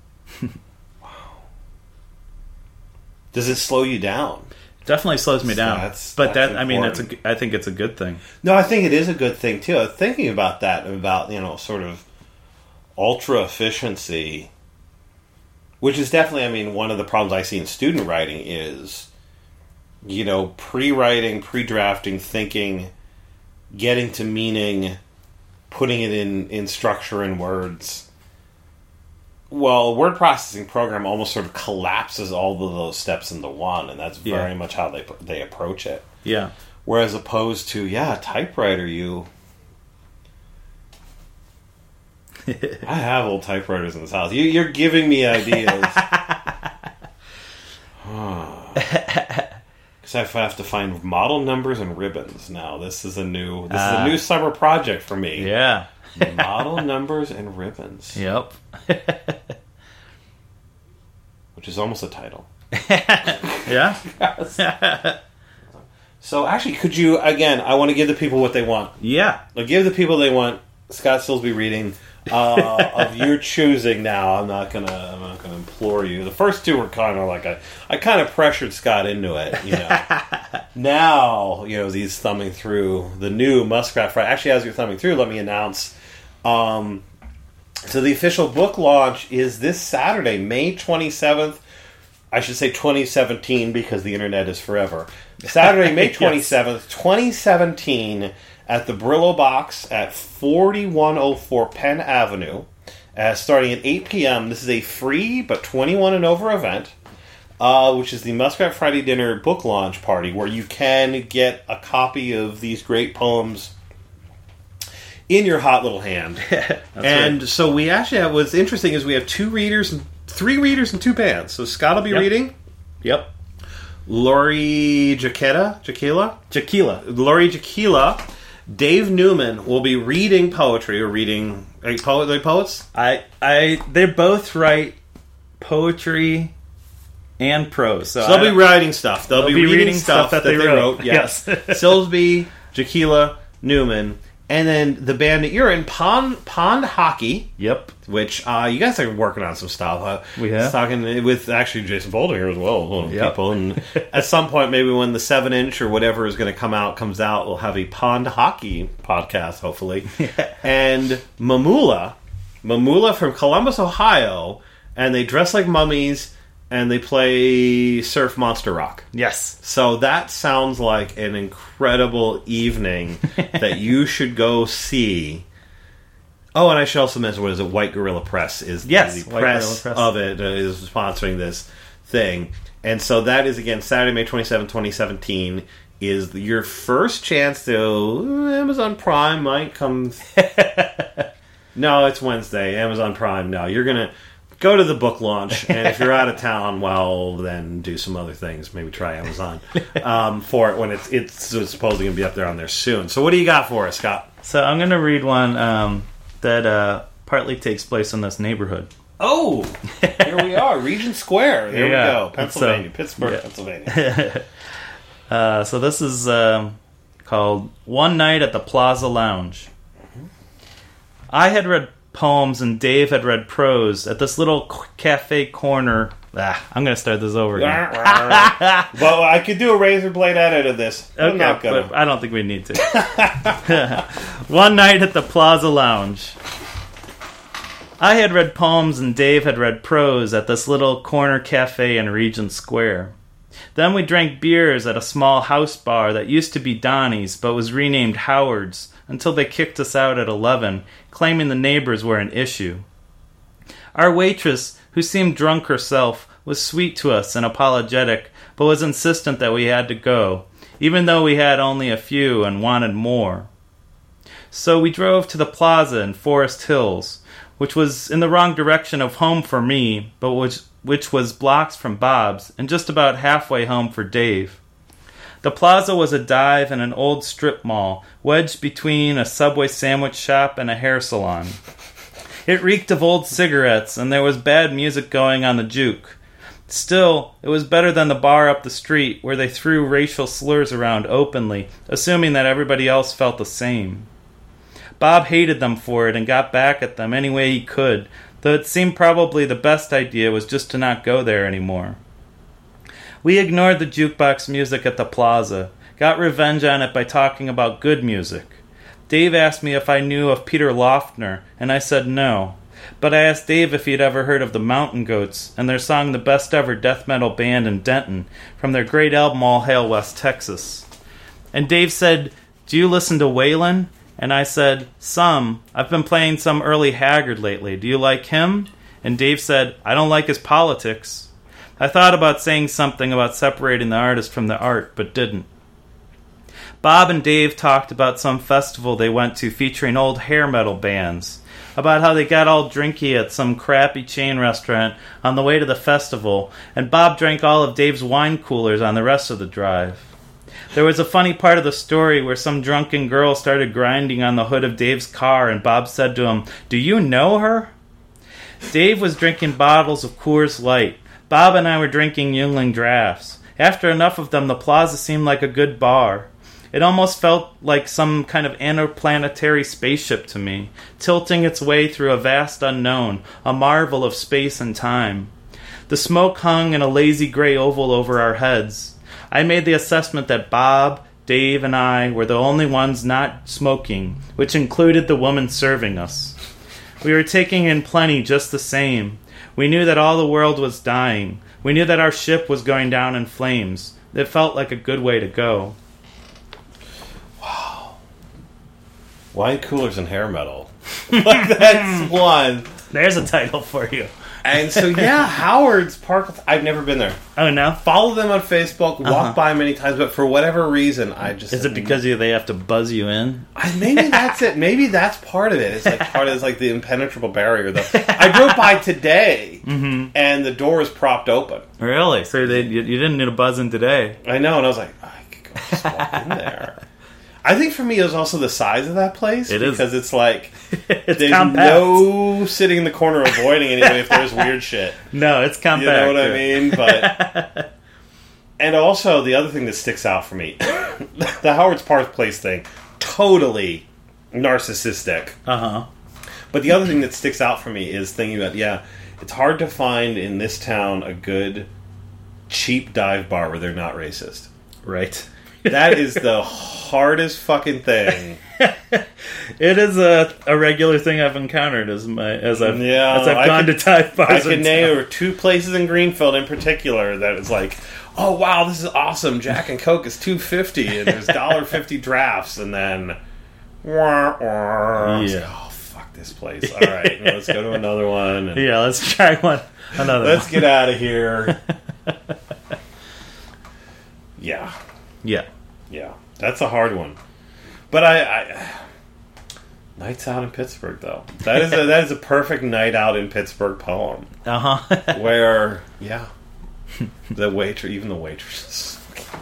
Does it slow you down? Definitely slows me down. That's- but that's that, I mean, that's a, important. I think it's a good thing. No, I think it is a good thing, too. I was thinking about that, about, you know, sort of ultra efficiency, which is definitely, I mean, one of the problems I see in student writing is, you know, pre-writing, pre-drafting, thinking, getting to meaning, putting it in, in structure and words. Well, a word processing program almost sort of collapses all of those steps into one, and that's very Yeah. much how they they approach it. Yeah. Whereas opposed to, yeah, typewriter, you... I have old typewriters in this house. You, you're giving me ideas. Because I have to find model numbers and ribbons now. This is a new this Ah. is a new summer project for me. Yeah. Model numbers and ribbons. Yep. Which is almost a title. Yeah. So actually, could you, again, I want to give the people what they want. Yeah. I'll give the people they want Scott Silsby reading uh, of your choosing. Now, I'm not gonna, I'm not gonna implore you. The first two were kind of like a, I kind of pressured Scott into it. You know. Now, you know, as he's thumbing through the new Muskrat Friday. Actually, as you're thumbing through, let me announce. Um, so the official book launch is this Saturday, May twenty-seventh. I should say twenty seventeen because the internet is forever. Saturday, May twenty-seventh, twenty seventeen, at the Brillo Box at forty-one oh four Penn Avenue, uh, starting at eight p.m. This is a free but twenty-one and over event, uh, which is the Muskrat Friday Dinner book launch party, where you can get a copy of these great poems in your hot little hand. And right. so we actually have, what's interesting is we have two readers, and three readers and two bands. So Scott will be Yep. reading. Yep. Lori Jaqueta, Jaquila? Jaquila. Lori Jaquila. Dave Newman will be reading poetry, or reading, are you poet, are they poets? I, I, they both write poetry and prose. So, So they'll I- be writing stuff. They'll, be, reading, stuff, that, they, wrote. Yes. Silsby, Jaquila, Newman. And then the band that you're in, Pond, Pond Hockey. Yep. Which, uh, you guys are working on some stuff. Uh, We I was have. talking with, actually, Jason Bolden here as well. One of the Yep. people. And at some point, maybe when the seven inch or whatever is going to come out, comes out, we'll have a Pond Hockey podcast, hopefully. And Mamula, Mamula from Columbus, Ohio, and they dress like mummies, and they play surf monster rock. Yes. So that sounds like an incredible evening that you should go see. Oh, and I should also mention, what is it? White Gorilla Press is Yes, the White press, Gorilla Press. of it, uh, is sponsoring this thing. And so that is, again, Saturday, May twenty-seventh, twenty seventeen, is your first chance to... Amazon Prime might come... No, it's Wednesday. Amazon Prime, no. You're going to... go to the book launch, and if you're out of town, well, then do some other things. Maybe try Amazon um, for it when it's it's supposedly going to be up there on there soon. So what do you got for us, Scott? So I'm going to read one um, that uh, partly takes place in this neighborhood. Oh, here we are, Regent Square. There yeah, we go, Pennsylvania, so, Pittsburgh, yeah. Pennsylvania. uh, so this is um, called One Night at the Plaza Lounge. Mm-hmm. I had read poems and Dave had read prose at this little cafe corner. Ah, I'm going to start this over again. Well, I could do a razor blade edit of this. I'm okay, not gonna. But I don't think we need to. One night at the Plaza Lounge. I had read poems and Dave had read prose at this little corner cafe in Regent Square. Then we drank beers at a small house bar that used to be Donnie's but was renamed Howard's until they kicked us out at eleven, claiming the neighbors were an issue. Our waitress, who seemed drunk herself, was sweet to us and apologetic, but was insistent that we had to go, even though we had only a few and wanted more. So we drove to the plaza in Forest Hills, which was in the wrong direction of home for me, but which, which was blocks from Bob's, and just about halfway home for Dave. The plaza was a dive in an old strip mall, wedged between a Subway sandwich shop and a hair salon. It reeked of old cigarettes, and there was bad music going on the juke. Still, it was better than the bar up the street, where they threw racial slurs around openly, assuming that everybody else felt the same. Bob hated them for it and got back at them any way he could, though it seemed probably the best idea was just to not go there anymore. We ignored the jukebox music at the plaza, got revenge on it by talking about good music. Dave asked me if I knew of Peter Loftner, and I said no. But I asked Dave if he'd ever heard of the Mountain Goats and their song The Best Ever Death Metal Band in Denton from their great album All Hail West Texas. And Dave said, "Do you listen to Waylon?" And I said, "Some. I've been playing some early Haggard lately. Do you like him?" And Dave said, "I don't like his politics." I thought about saying something about separating the artist from the art, but didn't. Bob and Dave talked about some festival they went to featuring old hair metal bands, about how they got all drinky at some crappy chain restaurant on the way to the festival, and Bob drank all of Dave's wine coolers on the rest of the drive. There was a funny part of the story where some drunken girl started grinding on the hood of Dave's car, and Bob said to him, "Do you know her?" Dave was drinking bottles of Coors Light. Bob and I were drinking Yuengling drafts. After enough of them, the plaza seemed like a good bar. It almost felt like some kind of interplanetary spaceship to me, tilting its way through a vast unknown, a marvel of space and time. The smoke hung in a lazy gray oval over our heads. I made the assessment that Bob, Dave, and I were the only ones not smoking, which included the woman serving us. We were taking in plenty just the same. We knew that all the world was dying. We knew that our ship was going down in flames. It felt like a good way to go. Wow. Wine coolers and hair metal. Like, that's one. There's a title for you. And so, yeah, Howard's Park. I've never been there. Oh, no? Follow them on Facebook. Walk Uh-huh. by many times, but for whatever reason, I just... Is it because you, they have to buzz you in? I, maybe that's it. Maybe that's part of it. It's like part of it's like the impenetrable barrier. The, I drove by today, Mm-hmm. and the door is propped open. Really? So they, you, you didn't need a buzz in today? I know, and I was like, I could go just walk in there. I think for me, it was also the size of that place. It is. Because it's like, It's there's compact. no sitting in the corner avoiding anybody if there's weird shit. No, it's compact. You know what I yeah. mean? But and also, the other thing that sticks out for me, the Howard's Park Place thing, totally narcissistic. Uh-huh. But the other thing that sticks out for me is thinking about, yeah, it's hard to find in this town a good, cheap dive bar where they're not racist. Right. That is the hardest fucking thing. It is a, a regular thing I've encountered as my as I've Yeah, as I've I gone could- to dive bars. I can in name town. over two places in Greenfield in particular that is like, oh wow, this is awesome. Jack and Coke is two fifty, and there's one dollar fifty drafts, and then wah, wah. Yeah. Oh fuck this place. All right, let's go to another one. And Yeah, let's try one. Another. let's one. get out of here. Yeah, Yeah. yeah, that's a hard one. But I, I Nights Out in Pittsburgh, though. That is a, that is a perfect Night Out in Pittsburgh poem. Uh-huh. Where, yeah, the waitress, even the waitresses.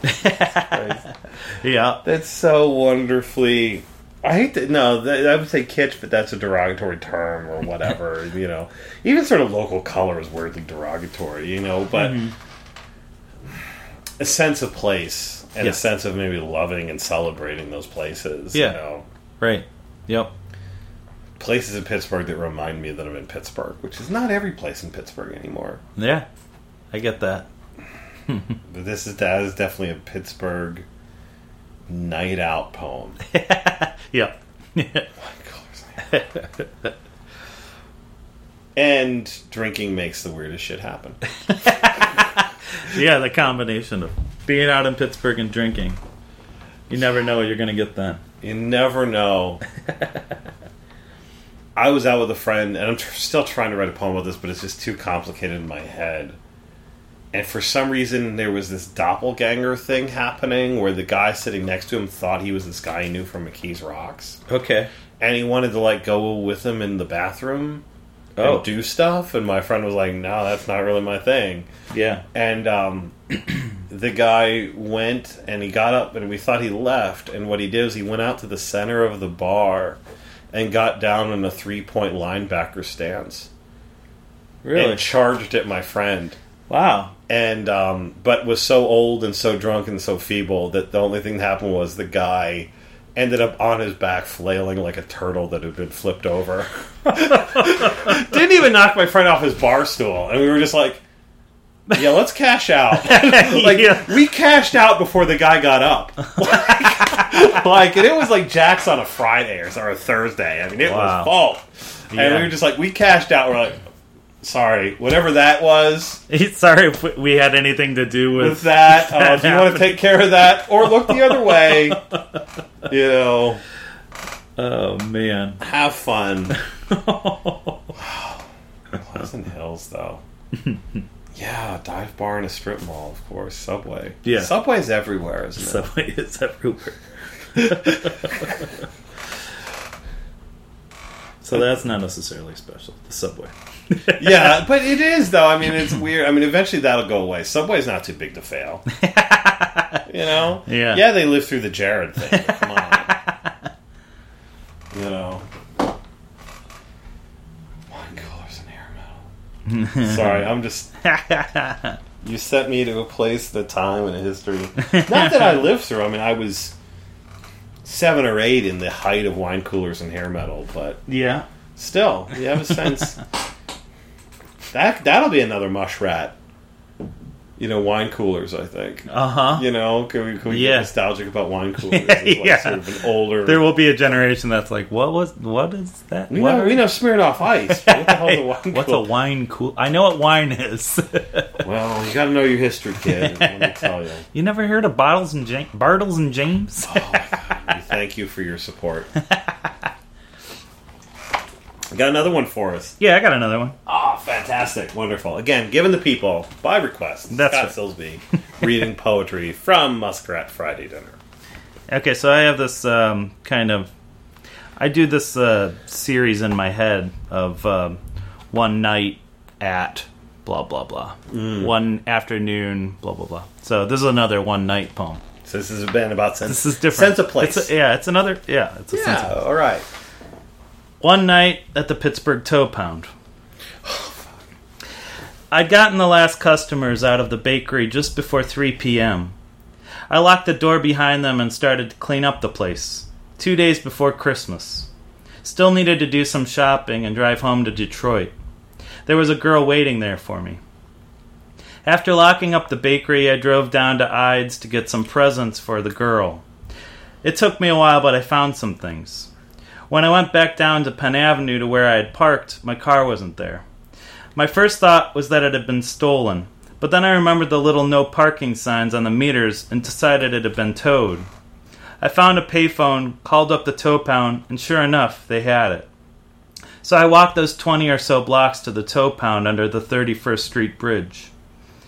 Yeah. That's so wonderfully... I hate to... No, that, I would say kitsch, but that's a derogatory term or whatever, you know. Even sort of local color is weirdly derogatory, you know, but mm-hmm. a sense of place and yes. a sense of maybe loving and celebrating those places, yeah. you know. Right. Yep. Places in Pittsburgh that remind me that I'm in Pittsburgh, which is not every place in Pittsburgh anymore. Yeah, I get that. But this is that is definitely a Pittsburgh night out poem. Yep. And drinking makes the weirdest shit happen. Yeah, the combination of being out in Pittsburgh and drinking. You never know what you're going to get then. You never know. I was out with a friend, and I'm tr- still trying to write a poem about this, but it's just too complicated in my head. And for some reason, there was this doppelganger thing happening where the guy sitting next to him thought he was this guy he knew from McKees Rocks. Okay. And he wanted to, like, go with him in the bathroom oh. and do stuff. And my friend was like, no, that's not really my thing. Yeah. And um, the guy went, and he got up, and we thought he left. And what he did was he went out to the center of the bar and got down in a three-point linebacker stance. Really? And charged at my friend. Wow. And um, but was so old and so drunk and so feeble that the only thing that happened was the guy ended up on his back flailing like a turtle that had been flipped over. Didn't even knock my friend off his bar stool. And we were just like, yeah, let's cash out. Like, yeah. We cashed out before the guy got up. like, like, and it was like Jack's on a Friday or, or a Thursday. I mean, it wow. was fault. Yeah. And we were just like, we cashed out. We're like, sorry, whatever that was. Sorry if we had anything to do with, with that. Uh, do you want to take care of that? Or look the other way. You know. Oh, man. Have fun. Pleasant Hills, though. Yeah, dive bar and a strip mall, of course. Subway. Yeah. Subway's everywhere, isn't it? Subway is everywhere. So that's not necessarily special, the Subway. Yeah, but it is, though. I mean, it's weird. I mean, eventually that'll go away. Subway's not too big to fail. You know? Yeah. Yeah, they lived through the Jared thing. Come on. You know? Wine coolers and hair metal. Sorry, I'm just... You sent me to a place, the time, and a history. Not that I lived through. I mean, I was seven or eight in the height of wine coolers and hair metal, but... Yeah. Still, you have a sense... That, that'll be another mushrat. You know, wine coolers, I think. Uh-huh. You know, can we, can we yeah. get nostalgic about wine coolers? It's like yeah. sort of an older... There will be a generation that's like, what was, what is that? We what know, are... we know Smirnoff Ice. But what the hell is a wine cooler? What's a wine cool? I know what wine is. Well, you gotta know your history, kid. Let me tell you. You never heard of Bartles and, James? Bartles and James? Oh, my God. We thank you for your support. Got another one for us. Yeah, I got another one. Oh, fantastic. Wonderful. Again, given the people, by request. That's Scott right. Silsby, reading poetry from Muskrat Friday Dinner. Okay, so I have this um, kind of... I do this uh, series in my head of um, one night at blah, blah, blah. Mm. One afternoon, blah, blah, blah. So this is another one night poem. So this has been about sense, this is different. sense of place. It's a, yeah, it's another... Yeah, it's a yeah, sense of... all right. One night at the Pittsburgh Toe Pound. I'd gotten the last customers out of the bakery just before three p.m. I locked the door behind them and started to clean up the place. Two days before Christmas. Still needed to do some shopping and drive home to Detroit. There was a girl waiting there for me. After locking up the bakery, I drove down to Ides to get some presents for the girl. It took me a while, but I found some things. When I went back down to Penn Avenue to where I had parked, my car wasn't there. My first thought was that it had been stolen, but then I remembered the little no parking signs on the meters and decided it had been towed. I found a payphone, called up the tow pound, and sure enough, they had it. So I walked those twenty or so blocks to the tow pound under the thirty-first Street Bridge.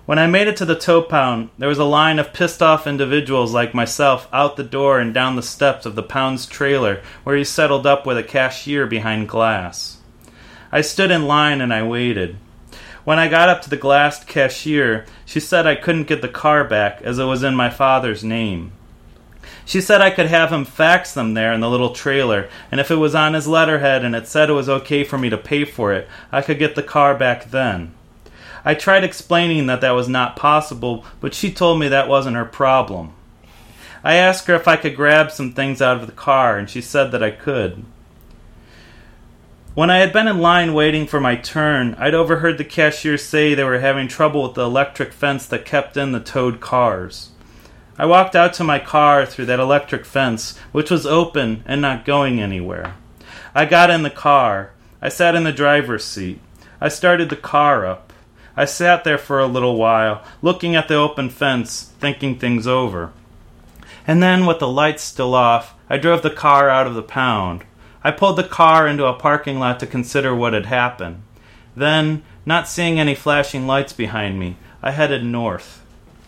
When I made it to the tow pound, there was a line of pissed-off individuals like myself out the door and down the steps of the pound's trailer, where he settled up with a cashier behind glass. I stood in line and I waited. When I got up to the glassed cashier, she said I couldn't get the car back as it was in my father's name. She said I could have him fax them there in the little trailer, and if it was on his letterhead and it said it was okay for me to pay for it, I could get the car back then. I tried explaining that that was not possible, but she told me that wasn't her problem. I asked her if I could grab some things out of the car, and she said that I could. When I had been in line waiting for my turn, I'd overheard the cashier say they were having trouble with the electric fence that kept in the towed cars. I walked out to my car through that electric fence, which was open and not going anywhere. I got in the car. I sat in the driver's seat. I started the car up. I sat there for a little while, looking at the open fence, thinking things over. And then, with the lights still off, I drove the car out of the pound. I pulled the car into a parking lot to consider what had happened. Then, not seeing any flashing lights behind me, I headed north.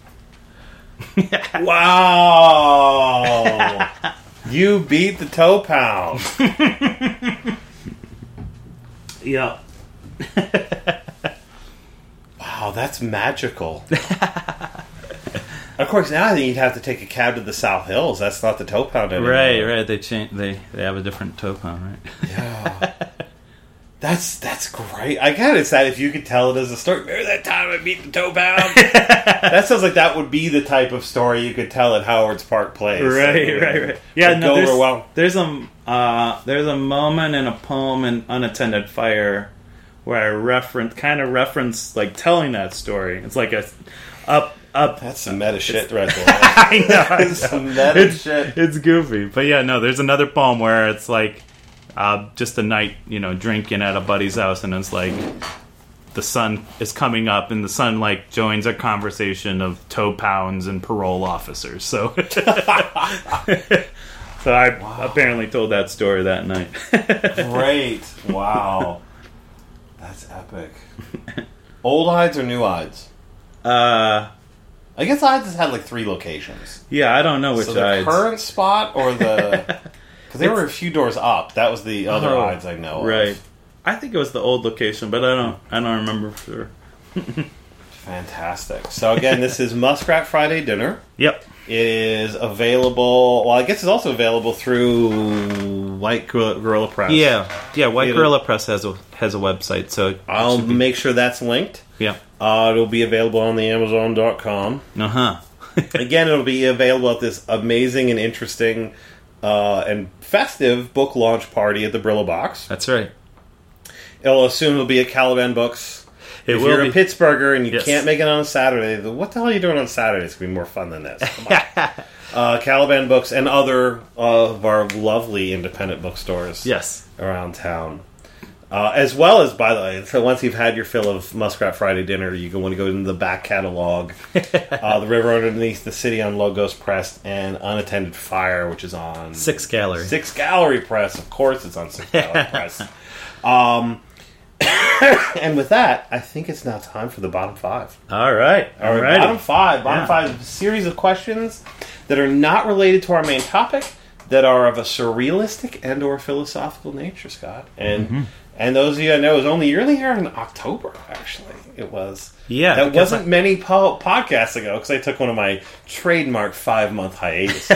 Wow! You beat the tow pound. Yep. Wow, that's magical. Of course, now I think you'd have to take a cab to the South Hills. That's not the tow pound anymore. Right, right. They change. They they have a different tow pound, right? Yeah. That's that's great. I kind of sad if you could tell it as a story. Remember that time I beat the tow pound? That sounds like that would be the type of story you could tell at Howard's Park Place. Right, like, right, right. Yeah, no, go there's, over well. there's a uh, there's a moment in a poem in Unattended Fire where I reference, kind of reference, like telling that story. It's like a up. Up. That's some meta shit right there. I know. I know. Some meta it's, shit. It's goofy. But yeah, no, there's another poem where it's like uh, just a night, you know, drinking at a buddy's house, and it's like the sun is coming up, and the sun, like, joins a conversation of tow pounds and parole officers. So, so I wow. apparently told that story that night. Great. Wow. That's epic. Old Ides or New Ides? Uh... I guess Ides has had like three locations. Yeah, I don't know which so the Ides. current spot or the... Because there were a few doors up. That was the other oh, Ides I know right. of. I think it was the old location, but I don't I don't remember for sure. Fantastic. So again, this is Muskrat Friday Dinner. Yep. It is available... Well, I guess it's also available through White Gorilla Press. Yeah. Yeah, White It'll, Gorilla Press has a has a website, so... I'll be, make sure that's linked. Yeah. Uh, it'll be available on the Amazon dot com. Uh-huh. Again, it'll be available at this amazing and interesting uh, and festive book launch party at the Brillo Box. That's right. It'll assume it'll be at Caliban Books. It if will you're be. a Pittsburgher and you Yes. can't make it on a Saturday, then what the hell are you doing on Saturday? It's going to be more fun than this. Come on. uh, Caliban Books and other uh, of our lovely independent bookstores Yes. around town. Uh, as well as, by the way, so once you've had your fill of Muskrat Friday Dinner, you can want to go into the back catalog. uh, the River Underneath the City on Logos Press, and Unattended Fire, which is on... Six Gallery. Six Gallery Press. Of course it's on Six Gallery Press. Um, and with that, I think it's now time for the bottom five. All right. All Our right. bottom five. Bottom Yeah. five is a series of questions that are not related to our main topic, that are of a surrealistic and or philosophical nature, Scott. And... Mm-hmm. And those of you I know, it was only you're only here in October. Actually, it was. Yeah, that wasn't I... many po- podcasts ago because I took one of my trademark five month hiatus.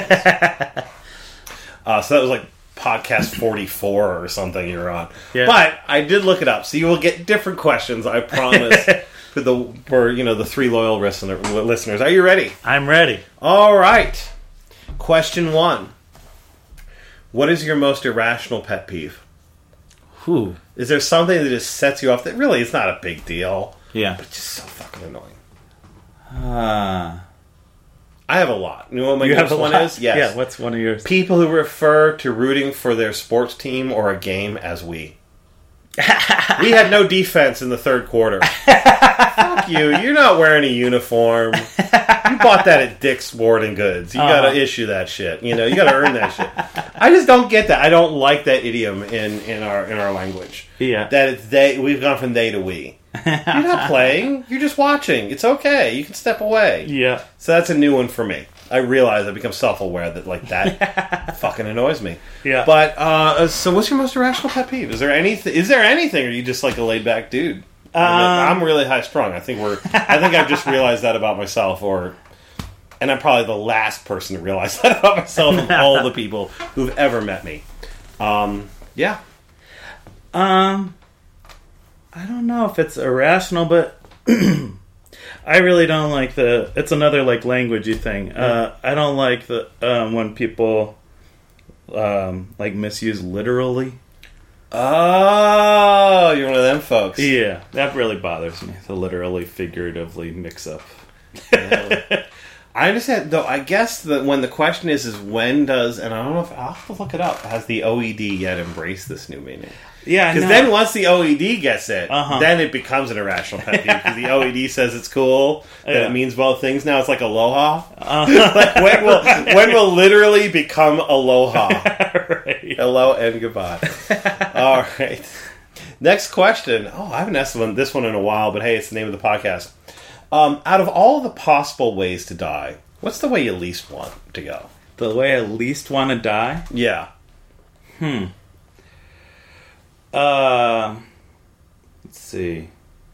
uh, so that was like podcast forty four or something you're on. Yeah. But I did look it up, so you will get different questions. I promise. for the for you know the three loyal listener, listeners, are you ready? I'm ready. All right. Question one: what is your most irrational pet peeve? Whew. Is there something that just sets you off that really it's not a big deal? Yeah. But it's just so fucking annoying. Ah. Uh, I have a lot. You know what my you next have a one lot? is? Yes. Yeah, what's one of yours? People who refer to rooting for their sports team or a game as we. We had no defense in the third quarter. Fuck you. You're not wearing a uniform. You bought that at Dick's Sporting Goods. You Uh-huh. gotta issue that shit. You know, you gotta earn that shit. I just don't get that. I don't like that idiom in, in our in our language. Yeah. That it's they. We've gone from they to we. You're not playing. You're just watching. It's okay. You can step away. Yeah. So that's a new one for me. I realize I become self-aware that like that fucking annoys me. Yeah. But uh, so, what's your most irrational pet peeve? Is there anything? Is there anything? Or are you just like a laid-back dude? Um, I'm really high-strung. I think we're. I think I've just realized that about myself, or, and I'm probably the last person to realize that about myself of all the people who've ever met me. Um, yeah. Um, I don't know if it's irrational, but I really don't like the. It's another like languagey thing. Uh, I don't like the um, when people um, like misuse literally. Oh, you're one of them folks. Yeah, that really bothers me. The literally, figuratively mix up. Yeah. I understand, though. I guess that when the question is, is when does, and I don't know if I'll have to look it up. Has the O E D yet embraced this new meaning? Yeah, Because no. then once the O E D gets it, Uh-huh. then it becomes an irrational pet peeve. Because the O E D says it's cool, that Yeah. it means both things. Now it's like aloha. Uh-huh. Like when will when will literally become aloha? Right. Hello and goodbye. All right. Next question. Oh, I haven't asked one, this one in a while, but hey, it's the name of the podcast. Um, out of all the possible ways to die, what's the way you least want to go? The way I least want to die? Yeah. Hmm. Uh, let's see.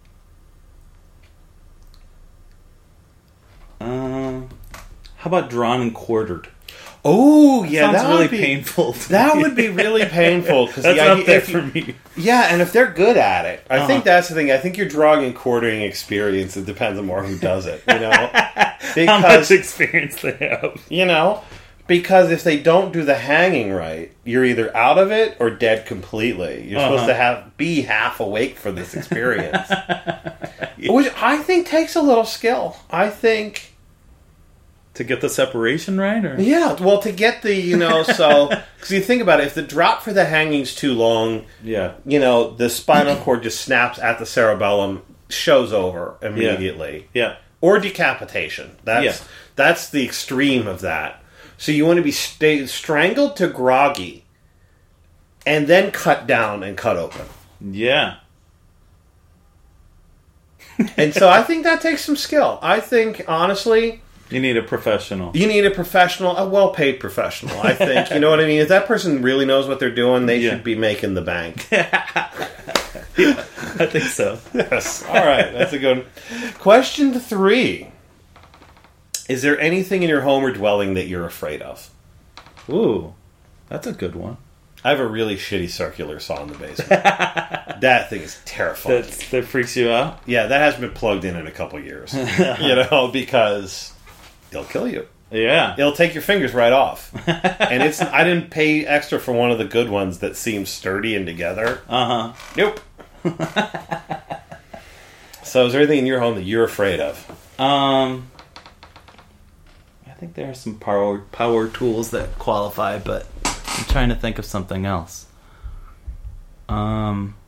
Um, how about drawn and quartered? Oh, yeah, Sounds that really would be painful. to That me. would be really painful because That's the up idea, there if you- for me. yeah, and if they're good at it, I Uh-huh. think that's the thing. I think your drawing and quartering experience, it depends on more who does it. You know, How much experience they have? you know, because if they don't do the hanging right, you're either out of it or dead completely. You're Uh-huh. supposed to have be half awake for this experience, which I think takes a little skill. I think. To get the separation right, or Yeah, well, to get the, you know, so, because you think about it, if the drop for the hanging's too long, yeah, you know, the spinal cord just snaps at the cerebellum, show's over immediately. yeah, Or decapitation. That's Yeah. that's the extreme of that. So you want to be stay, strangled to groggy, and then cut down and cut open. yeah. And so I think that takes some skill. I think, honestly, You need a professional. you need a professional, a well-paid professional, I think. You know what I mean? If that person really knows what they're doing, they Yeah. should be making the bank. I think so. Yes. All right. That's a good one. Question three. Is there anything in your home or dwelling that you're afraid of? Ooh, that's a good one. I have a really shitty circular saw in the basement. That thing is terrifying. That that freaks you out. Yeah, that hasn't been plugged in in a couple years. You know, because it'll kill you. Yeah. It'll take your fingers right off. And it's I didn't pay extra for one of the good ones that seems sturdy and together. Uh huh. Nope. So is there anything in your home that you're afraid of? Um, I think there are some power power tools that qualify, but I'm trying to think of something else. Um,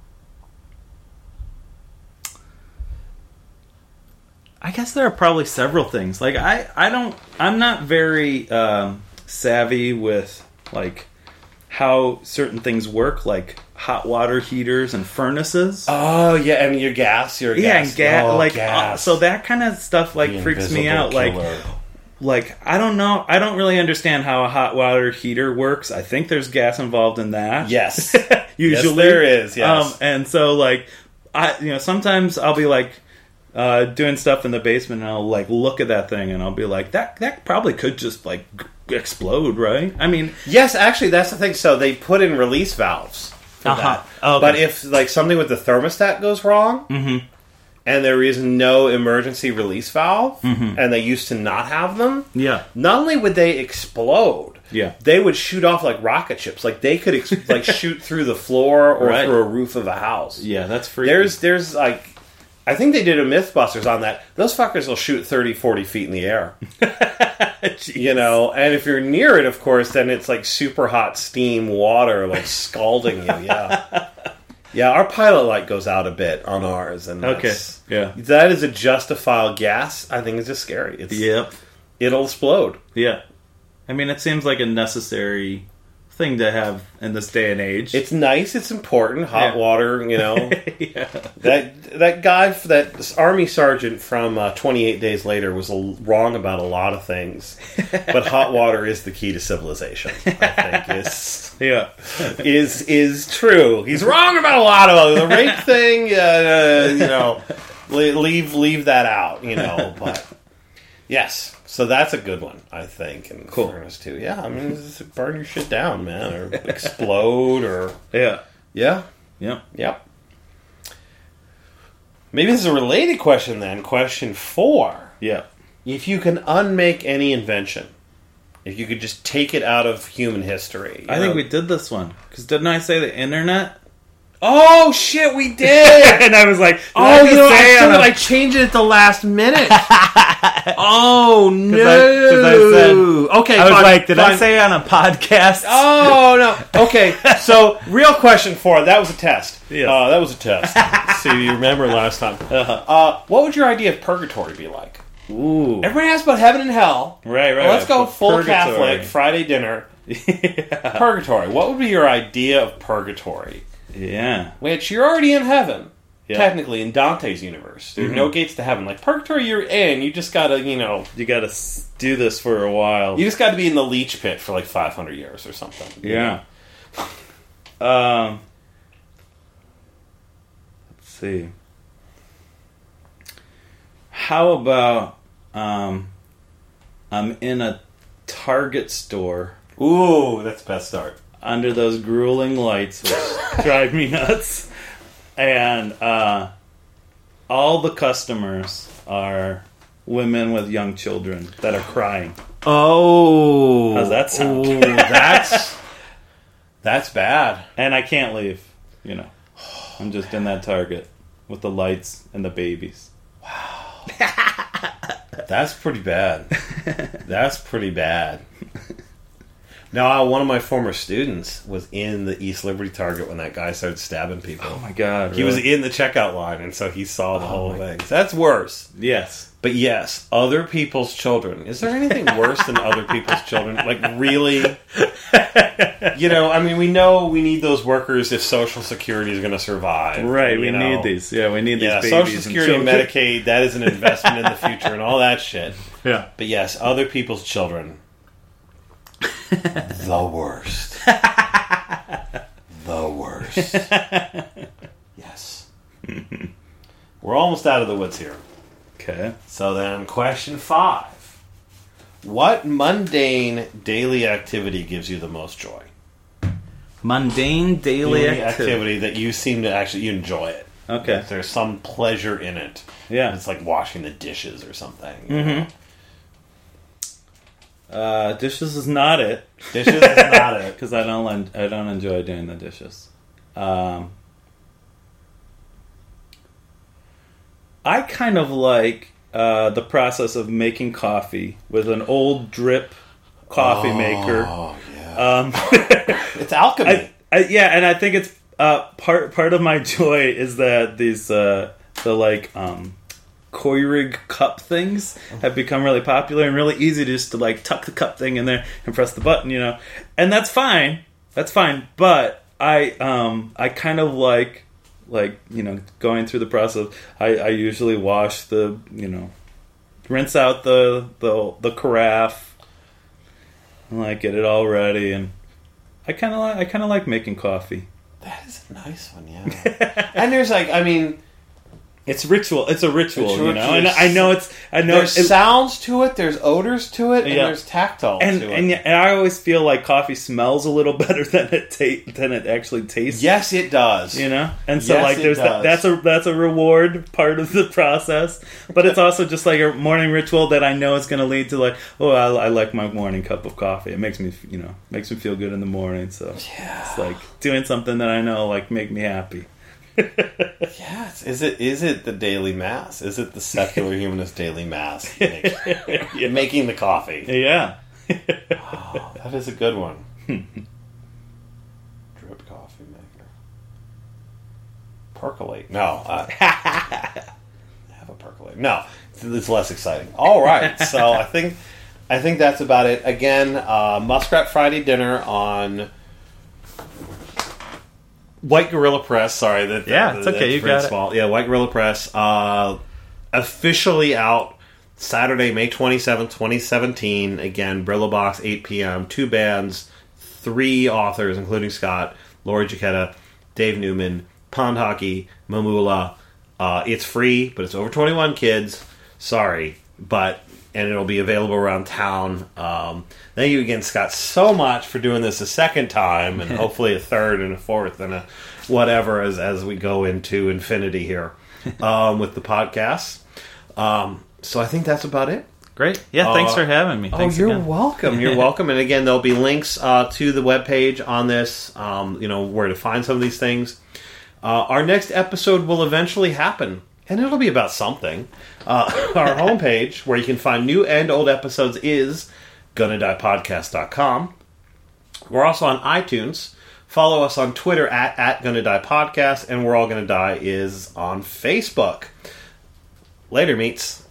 I guess there are probably several things. Like I, I don't, I'm not very um, savvy with like how certain things work, like hot water heaters and furnaces. Oh yeah, and your gas, your Yeah, gas. and ga- oh, like gas. uh, so that kind of stuff like The freaks me invisible out. Like, killer. like I don't know, I don't really understand how a hot water heater works. I think there's gas involved in that. Yes, usually yes, there is. Yes, Um, and so like I, you know, sometimes I'll be like uh, doing stuff in the basement, and I'll like look at that thing, and I'll be like, that that probably could just like g- explode, right? I mean, yes. Actually, that's the thing. So they put in release valves for Uh-huh. that. Okay. But if like something with the thermostat goes wrong, mhm. and there is no emergency release valve, Mhm. and they used to not have them, yeah, not only would they explode, yeah, they would shoot off like rocket ships. Like they could ex- like shoot through the floor or Right. through a roof of a house. yeah. That's freaky. There's there's like I think they did a Mythbusters on that. Those fuckers will shoot thirty, forty feet in the air. You know, and if you're near it, of course, then it's like super hot steam water like scalding you. Yeah. Yeah, our pilot light goes out a bit on ours, and Okay. that's, Yeah. that is a justifiable gas. I think it's just scary. It's, Yep. It'll explode. Yeah. I mean, it seems like a necessary thing to have in this day and age. It's nice. It's important. Hot Yeah. water, you know. yeah. That that guy, that army sergeant from uh, twenty-eight Days Later was a, wrong about a lot of things, but hot water is the key to civilization. I think is Yeah. is is true. He's wrong about a lot of it. The rape thing. Uh, you know, leave leave that out. You know, but yes. So that's a good one, I think. And Cool. furnace too. Yeah, I mean, just burn your shit down, man, or explode, or Yeah. yeah. Yep. Yep. Maybe this is a related question then. Question four. Yeah. If you can unmake any invention, if you could just take it out of human history. I you think know- we did this one. Because didn't I say the internet? Oh, shit, we did! and I was like, oh, you know, I, say still, on a- I changed it at the last minute. oh, no. I- 'cause I said- okay, I was fine, like, did I fine. say on a podcast? Oh, no. Okay, so real question four. That was a test. Yes. Uh, that was a test. See, you remember last time. Uh-huh. Uh, what would your idea of purgatory be like? Ooh. Everybody asks about heaven and hell. Right, right. Well, let's go right. full Purgatory. Catholic, Friday dinner. yeah. Purgatory. What would be your idea of purgatory? Yeah. Which you're already in heaven, Yeah. technically, in Dante's universe. There are Mhm. no gates to heaven. Like, purgatory, you're in. You just gotta, you know... You gotta s- do this for a while. You just gotta be in the leech pit for like five hundred years or something. Yeah. um. Let's see. How about um, I'm in a Target store Ooh, that's the best start. under those grueling lights, which drive me nuts, and uh, all the customers are women with young children that are crying. Oh. How's that sound? Ooh, that's... that's bad. And I can't leave, you know. I'm just in that Target with the lights and the babies. That's pretty bad. That's pretty bad. Now, one of my former students was in the East Liberty Target when that guy started stabbing people. Oh my god. He was really? in the checkout line, and so he saw the Oh whole my- thing. That's worse. Yes. But yes, other people's children. Is there anything worse than other people's children? Like, really? You know, I mean, we know we need those workers if Social Security is going to survive. Right, you we know. need these. Yeah, we need Yeah, these Social babies Security and children. Medicaid, that is an investment in the future and all that shit. Yeah. But yes, other people's children. The worst. The worst. Yes. We're almost out of the woods here. Okay. So then, question five. What mundane daily activity gives you the most joy? Mundane daily, Daily activity. activity that you seem to actually you enjoy it. Okay. That there's some pleasure in it. Yeah. It's like washing the dishes or something. Mm-hmm. Uh, dishes is not it. Dishes is not it. Because I don't en- I don't enjoy doing the dishes. Um, I kind of like uh, the process of making coffee with an old drip coffee maker. Oh, yeah. Um, It's alchemy. I, I, yeah, and I think it's uh, part part of my joy is that these uh, the like um, Keurig cup things have become really popular and really easy just to like tuck the cup thing in there and press the button, you know, and that's fine. That's fine, but I um, I kind of like like you know going through the process. I, I usually wash the you know rinse out the the the carafe and like get it all ready, and I kind of like I kind of like making coffee. That is a nice one, yeah. And there's like, I mean, It's ritual. It's a ritual, It's a you know. ritual. And I know it's. I know there's it, sounds to it, there's odors to it, and Yeah. there's tactile and to it. and, and I always feel like coffee smells a little better than it ta- than it actually tastes. Yes, it does. You know, and so Yes, like it there's that, does. that's a that's a reward part of the process, but it's also just like a morning ritual that I know is going to lead to like, oh, I, I like my morning cup of coffee. It makes me you know makes me feel good in the morning. So Yeah. it's like doing something that I know like make me happy. Yes. Is it is it the daily mass? Is it the secular humanist daily mass? Make- Yeah. Making the coffee. Yeah. Oh, that is a good one. Drip coffee maker. percolate. No. Uh, have a percolate. No. It's less exciting. All right. So I think I think that's about it. Again, uh, Muskrat Friday dinner on White Gorilla Press. Sorry. That, yeah, that, it's okay. You got small. it. Yeah, White Gorilla Press. Uh, officially out Saturday, May twenty-seventh, twenty seventeen. Again, Brillo Box, eight p.m. Two bands, three authors, including Scott, Lori Giacchetta, Dave Newman, Pond Hockey, Mamula. Uh, it's free, but it's over twenty-one kids. Sorry, but and it'll be available around town. Um, thank you again, Scott, so much for doing this a second time, and hopefully a third and a fourth and a whatever as as we go into infinity here um, with the podcast. Um, so I think that's about it. Great. Yeah, thanks uh, for having me. Thanks oh, you're again. welcome. You're welcome. And again, there'll be links uh, to the webpage on this, um, you know, where to find some of these things. Uh, our next episode will eventually happen, and it'll be about something. Uh, our homepage, where you can find new and old episodes, is gonna die podcast dot com. We're also on iTunes. Follow us on Twitter at, at Gonna Die Podcast, and We're All Gonna Die is on Facebook. Later, meets.